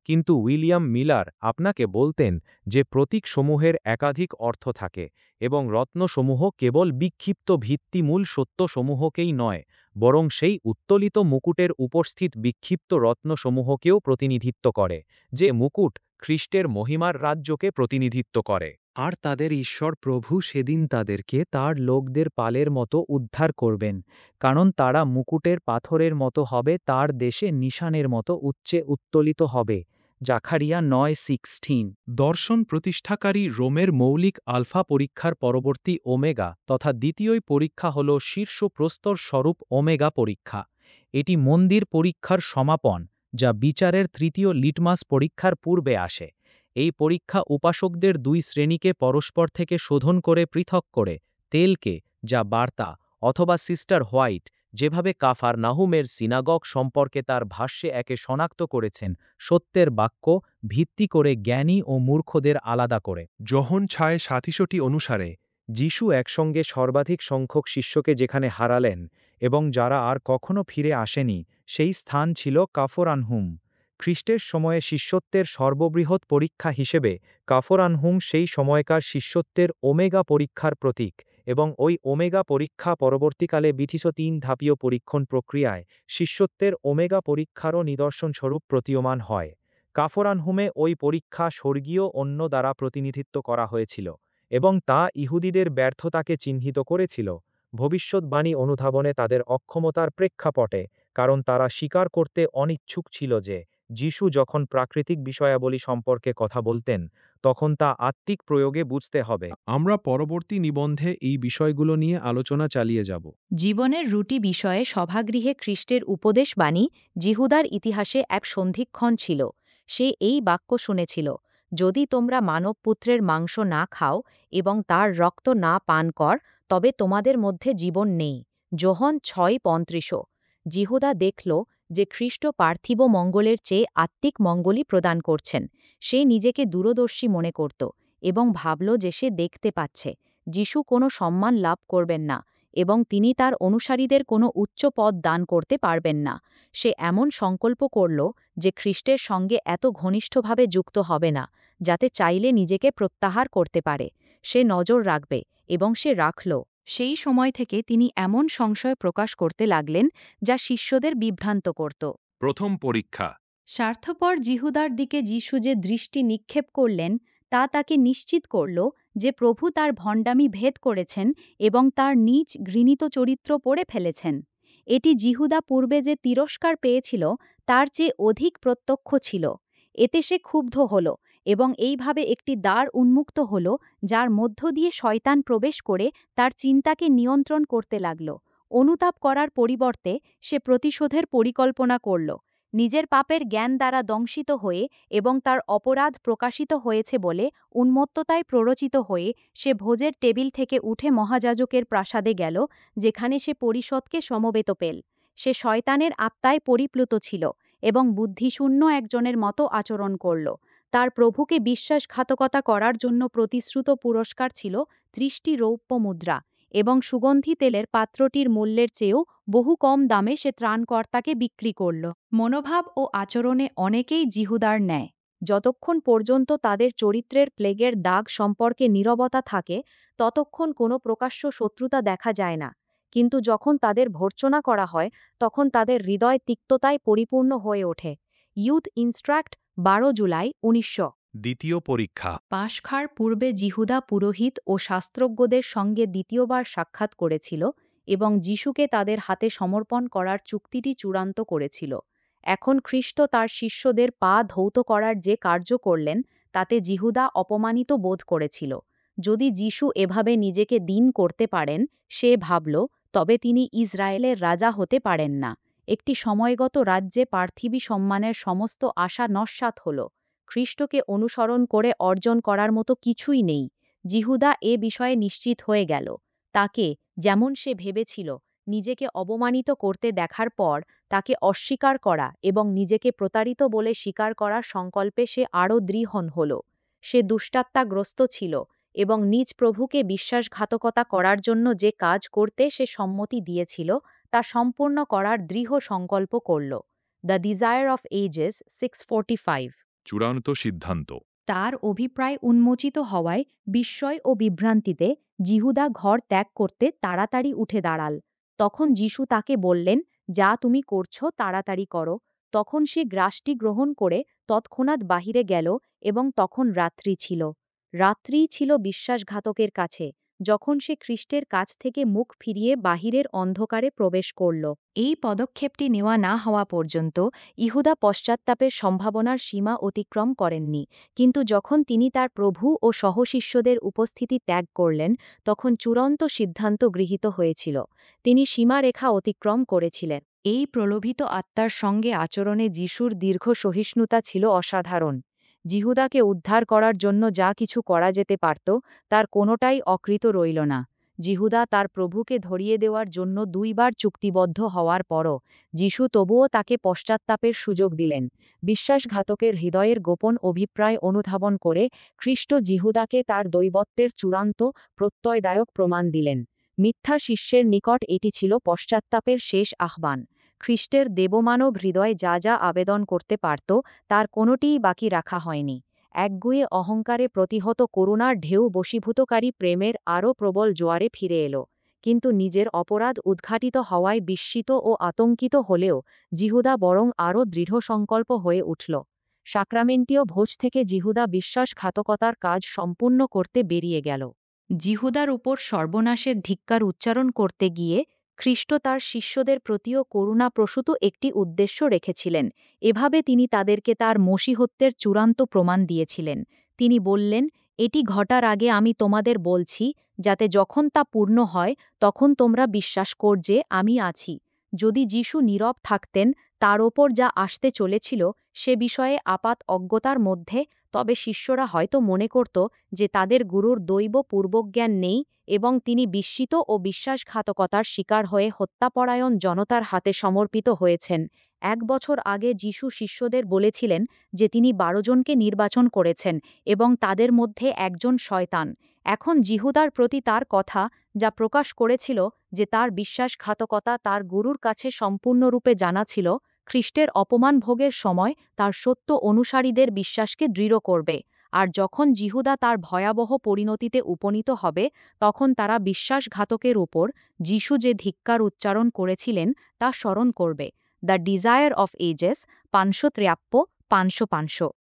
কিন্তু উইলিয়াম মিলার আপনাকে বলতেন যে প্রতীকসমূহের একাধিক অর্থ থাকে এবং রত্নসমূহ কেবল বিক্ষিপ্ত ভিত্তিমূল সত্যসমূহকেই নয়, বরং সেই উত্তোলিত মুকুটের উপস্থিত বিক্ষিপ্ত রত্নসমূহকেও প্রতিনিধিত্ব করে, যে মুকুট খ্রিস্টের মহিমার রাজ্যকে প্রতিনিধিত্ব করে। আর তাদের ঈশ্বর প্রভু সেদিন তাদেরকে তার লোকদের পালের মতো উদ্ধার করবেন, কারণ তারা মুকুটের পাথরের মতো হবে, তার দেশে নিশানের মতো উচ্চে উত্তোলিত হবে। জাকারিয়া 9:16। দর্শন প্রতিষ্ঠাকারী রোমের মৌলিক আলফা পরীক্ষার পরবর্তী ওমেগা তথা দ্বিতীয় পরীক্ষা হল শীর্ষ প্রস্তর স্বরূপ ওমেগা পরীক্ষা। এটি মন্দির পরীক্ষার সমাপন, যা বিচারের তৃতীয় লিটমাস পরীক্ষার পূর্বে আসে। এই পরীক্ষা উপাসকদের দুই শ্রেণীকে পরস্পর থেকে শোধন করে পৃথক করে, তেলকে, যা বার্তা, অথবা সিস্টার হোয়াইট, যেভাবে কাফারনাহুমের সিনাগগ সম্পর্কে তার ভাষ্যে একে শনাক্ত করেছেন, সত্যের বাক্য, ভিত্তি করে জ্ঞানী ও মূর্খদের আলাদা করে। যোহন 6:67 অনুসারে যিশু একসঙ্গে সর্বাধিক সংখ্যক শিষ্যকে যেখানে হারালেন এবং যারা আর কখনো ফিরে আসেনি, সেই স্থান ছিল কাফরানহুম। খ্রিস্টের সময়ে শিষ্যত্বের সর্ববৃহৎ পরীক্ষা হিসেবে কাফরানহুম সেই সময়কার শিষ্যত্বের ওমেগা পরীক্ষার প্রতীক, এবং ওই ওমেগা পরীক্ষা পরবর্তীকালে বিথিত 3 ধাপীয় পরীক্ষণ প্রক্রিয়ায় শিষ্যত্বের ওমেগা পরীক্ষারও নিদর্শনস্বরূপ প্রতীয়মান হয়। কাফরানহুমে ওই পরীক্ষা স্বর্গীয় অন্য দ্বারা প্রতিনিধিত্ব করা হয়েছিল, এবং তা ইহুদিদের ব্যর্থতাকে চিহ্নিত করেছিল, ভবিষ্যদ্বাণী অনুধাবনে তাদের অক্ষমতার প্রেক্ষাপটে, কারণ তারা স্বীকার করতে অনিচ্ছুক ছিল যে যিশু যখন প্রাকৃতিক বিষয়াবলী সম্পর্কে কথা বলতেন, তখন তা আত্মিক প্রয়োগে বুঝতে হবে। আমরা পরবর্তী নিবন্ধে এই বিষয়গুলো নিয়ে আলোচনা চালিয়ে যাব। জীবনের রুটি বিষয়ে সভাগৃহে খ্রিস্টের উপদেশবাণী জিহুদার ইতিহাসে এক সন্ধিক্ষণ ছিল। সে এই বাক্য শুনেছিল, যদি তোমরা মানবপুত্রের মাংস না খাও এবং তার রক্ত না পান কর, তবে তোমাদের মধ্যে জীবন নেই। যোহন 6:35। জিহুদা দেখল যে খ্রিস্ট পার্থিব মঙ্গলের চেয়ে আত্মিক মঙ্গলই প্রদান করছেন। সে নিজেকে দূরদর্শী মনে করত এবং ভাবল যে সে দেখতে পাচ্ছে। যিশু কোনো সম্মান লাভ করবেন না এবং তিনি তার অনুসারীদের কোনো উচ্চ পদ দান করতে পারবেন না। সে এমন সংকল্প করল যে খ্রিস্টের সঙ্গে এত ঘনিষ্ঠভাবে যুক্ত হবে না, যাতে চাইলে নিজেকে প্রত্যাহার করতে পারে। সে নজর রাখবে, এবং সে রাখল। সেই সময় থেকে তিনি এমন সংশয় প্রকাশ করতে লাগলেন যা শিষ্যদের বিভ্রান্ত করত। প্রথম পরীক্ষা। স্বার্থপর জিহুদার দিকে যিশু যে দৃষ্টি নিক্ষেপ করলেন, তা তাকে নিশ্চিত করল যে প্রভু তার ভণ্ডামি ভেদ করেছেন এবং তার নিজ ঘৃণিত চরিত্র পড়ে ফেলেছেন। এটি জিহুদা পূর্বে যে তিরস্কার পেয়েছিল তার চেয়ে অধিক প্রত্যক্ষ ছিল। এতে সে ক্ষুব্ধ হল এবং এইভাবে একটি দ্বার উন্মুক্ত হল, যার মধ্য দিয়ে শয়তান প্রবেশ করে তার চিন্তাকে নিয়ন্ত্রণ করতে লাগল। অনুতাপ করার পরিবর্তে সে প্রতিশোধের পরিকল্পনা করল। নিজের পাপের জ্ঞান দ্বারা দংশিত হয়ে এবং তার অপরাধ প্রকাশিত হয়েছে বলে উন্মত্ততায় প্ররোচিত হয়ে সে ভোজের টেবিল থেকে উঠে মহাযাজকের প্রাসাদে গেল, যেখানে সে পরিষদকে সমবেত পেল। সে শয়তানের আত্মায় পরিপ্লুত ছিল এবং বুদ্ধিশূন্য একজনের মতো আচরণ করল। তার প্রভুকে বিশ্বাসঘাতকতা করার জন্য প্রতিশ্রুত পুরস্কার ছিল 30টি রৌপ্য মুদ্রা, এবং সুগন্ধি তেলের পাত্রটির মূল্যের চেয়েও বহু কম দামে সে ত্রাণকর্তাকে বিক্রি করল। মনোভাব ও আচরণে অনেকেই জিহুদার ন্যায়। যতক্ষণ পর্যন্ত তাদের চরিত্রের প্লেগের দাগ সম্পর্কে নীরবতা থাকে, ততক্ষণ কোনো প্রকাশ্য শত্রুতা দেখা যায় না। কিন্তু যখন তাদের ভর্ৎসনা করা হয়, তখন তাদের হৃদয় তিক্ততায় পরিপূর্ণ হয়ে ওঠে। Youth Instruct, 12 July 1900। দ্বিতীয় পরীক্ষা। পাশখার পূর্বে জিহুদা পুরোহিত ও শাস্ত্রজ্ঞদের সঙ্গে দ্বিতীয়বার সাক্ষাৎ করেছিল এবং যিশুকে তাদের হাতে সমর্পণ করার চুক্তিটি চূড়ান্ত করেছিল। এখন খ্রিস্ট তার শিষ্যদের পা ধৌত করার যে কার্য করলেন, তাতে জিহুদা অপমানিত বোধ করেছিল। যদি যিশু এভাবে নিজেকে দিন করতে পারেন, সে ভাবল, তবে তিনি ইসরায়েলের রাজা হতে পারেন না। একটি সময়গত রাজ্যে পার্থিবী সম্মানের সমস্ত আশা নস্যাৎ হল। খ্রিস্টকে অনুসরণ করে অর্জন করার মতো কিছুই নেই। জিহুদা এ বিষয়ে নিশ্চিত হয়ে গেল। তাকে, যেমন সে ভেবেছিল, নিজেকে অবমানিত করতে দেখার পর তাকে অস্বীকার করা এবং নিজেকে প্রতারিত বলে স্বীকার করার সংকল্পে সে আরও দৃঢ় হল। সে দুষ্টাত্মাগ্রস্ত ছিল এবং নিজ প্রভুকে বিশ্বাসঘাতকতা করার জন্য যে কাজ করতে সে সম্মতি দিয়েছিল, তা সম্পূর্ণ করার দৃঢ় সংকল্প করল। The Desire of Ages 6:45। চূড়ান্ত সিদ্ধান্ত। তার অভিপ্রায় উন্মোচিত হওয়ায় বিস্ময় ও বিভ্রান্তিতে জিহুদা ঘর ত্যাগ করতে তাড়াতাড়ি উঠে দাঁড়াল। তখন যিশু তাকে বললেন, যা তুমি করছ তাড়াতাড়ি করো। তখন সে গ্রাসটি গ্রহণ করে তৎক্ষণাৎ বাহিরে গেল এবং তখন রাত্রি ছিল। রাত্রিই ছিল বিশ্বাসঘাতকের কাছে, যখন সে খ্রিস্টের কাছ থেকে মুখ ফিরিয়ে বাহিরের অন্ধকারে প্রবেশ করল। এই পদক্ষেপটি নেওয়া না হওয়া পর্যন্ত ইহুদা পশ্চাত্তাপের সম্ভাবনার সীমা অতিক্রম করেননি, কিন্তু যখন তিনি তার প্রভু ও সহশিষ্যদের উপস্থিতি ত্যাগ করলেন, তখন চূড়ান্ত সিদ্ধান্ত গৃহীত হয়েছিল। তিনি সীমারেখা অতিক্রম করেছিলেন। এই প্রলোভিত আত্মার সঙ্গে আচরণে যিশুর দীর্ঘ সহিষ্ণুতা ছিল অসাধারণ। জিহুদাকে উদ্ধার করার জন্য যা কিছু করা যেতে পারত, তার কোনোটাই অকৃত রইল না। জিহুদা তার প্রভুকে ধরিয়ে দেওয়ার জন্য 2 বার চুক্তিবদ্ধ হওয়ার পরও যিশু তবুও তাকে পশ্চাত্তাপের সুযোগ দিলেন। বিশ্বাসঘাতকের হৃদয়ের গোপন অভিপ্রায় অনুধাবন করে খ্রিস্ট জিহুদাকে তার দৈবত্বের চূড়ান্ত, প্রত্যয়দায়ক প্রমাণ দিলেন। মিথ্যা শিষ্যের নিকট এটি ছিল পশ্চাত্তাপের শেষ আহ্বান। খ্রিস্টের দেবমানব হৃদয় যা যা আবেদন করতে পারত, তার কোনোটিই বাকি রাখা হয়নি। একগুঁয়ে অহংকারে প্রতিহত করুণার ঢেউ বশীভূতকারী প্রেমের আরও প্রবল জোয়ারে ফিরে এলো। কিন্তু নিজের অপরাধ উদ্ঘাটিত হওয়ায় বিস্মিত ও আতঙ্কিত হলেও জিহুদা বরং আরও দৃঢ় সংকল্প হয়ে উঠল। সাক্রামেন্টীয় ভোজ থেকে জিহুদা বিশ্বাসঘাতকতার কাজ সম্পূর্ণ করতে বেরিয়ে গেল। জিহুদার উপর সর্বনাশের ধিক্কার উচ্চারণ করতে গিয়ে খ্রিস্ট তার শিষ্যদের প্রতিও করুণাপ্রসূত একটি উদ্দেশ্য রেখেছিলেন। এভাবে তিনি তাদেরকে তার মসীহত্বের চূড়ান্ত প্রমাণ দিয়েছিলেন। তিনি বললেন, এটি ঘটার আগে আমি তোমাদের বলছি, যাতে যখন তা পূর্ণ হয় তখন তোমরা বিশ্বাস কর যে আমি আছি। যদি যিশু নীরব থাকতেন তার ওপর যা আসতে চলেছিল সে বিষয়ে আপাত অজ্ঞতার মধ্যে, তবে শিষ্যরা হয়তো মনে করত যে তাদের গুরুর দৈব পূর্বজ্ঞান নেই এবং তিনি বিস্মিত ও বিশ্বাসঘাতকতার শিকার হয়ে হত্যাপরায়ণ জনতার হাতে সমর্পিত হয়েছেন। 1 বছর আগে যিশু শিষ্যদের বলেছিলেন যে তিনি 12 জনকে নির্বাচন করেছেন এবং তাদের মধ্যে একজন শয়তান। এখন জিহুদার প্রতি তার কথা, যা প্রকাশ করেছিল যে তার বিশ্বাসঘাতকতা তার গুরুর কাছে সম্পূর্ণরূপে জানা ছিল, খ্রিস্টের অপমান ভোগের সময় তার সত্য অনুসারীদের বিশ্বাসকে দৃঢ় করবে। আর যখন জিহুদা তার ভয়াবহ পরিণতিতে উপনীত হবে, তখন তারা বিশ্বাসঘাতকের উপর যিশু যে ধিক্কার উচ্চারণ করেছিলেন তা স্মরণ করবে। The Desire of Ages 553 500।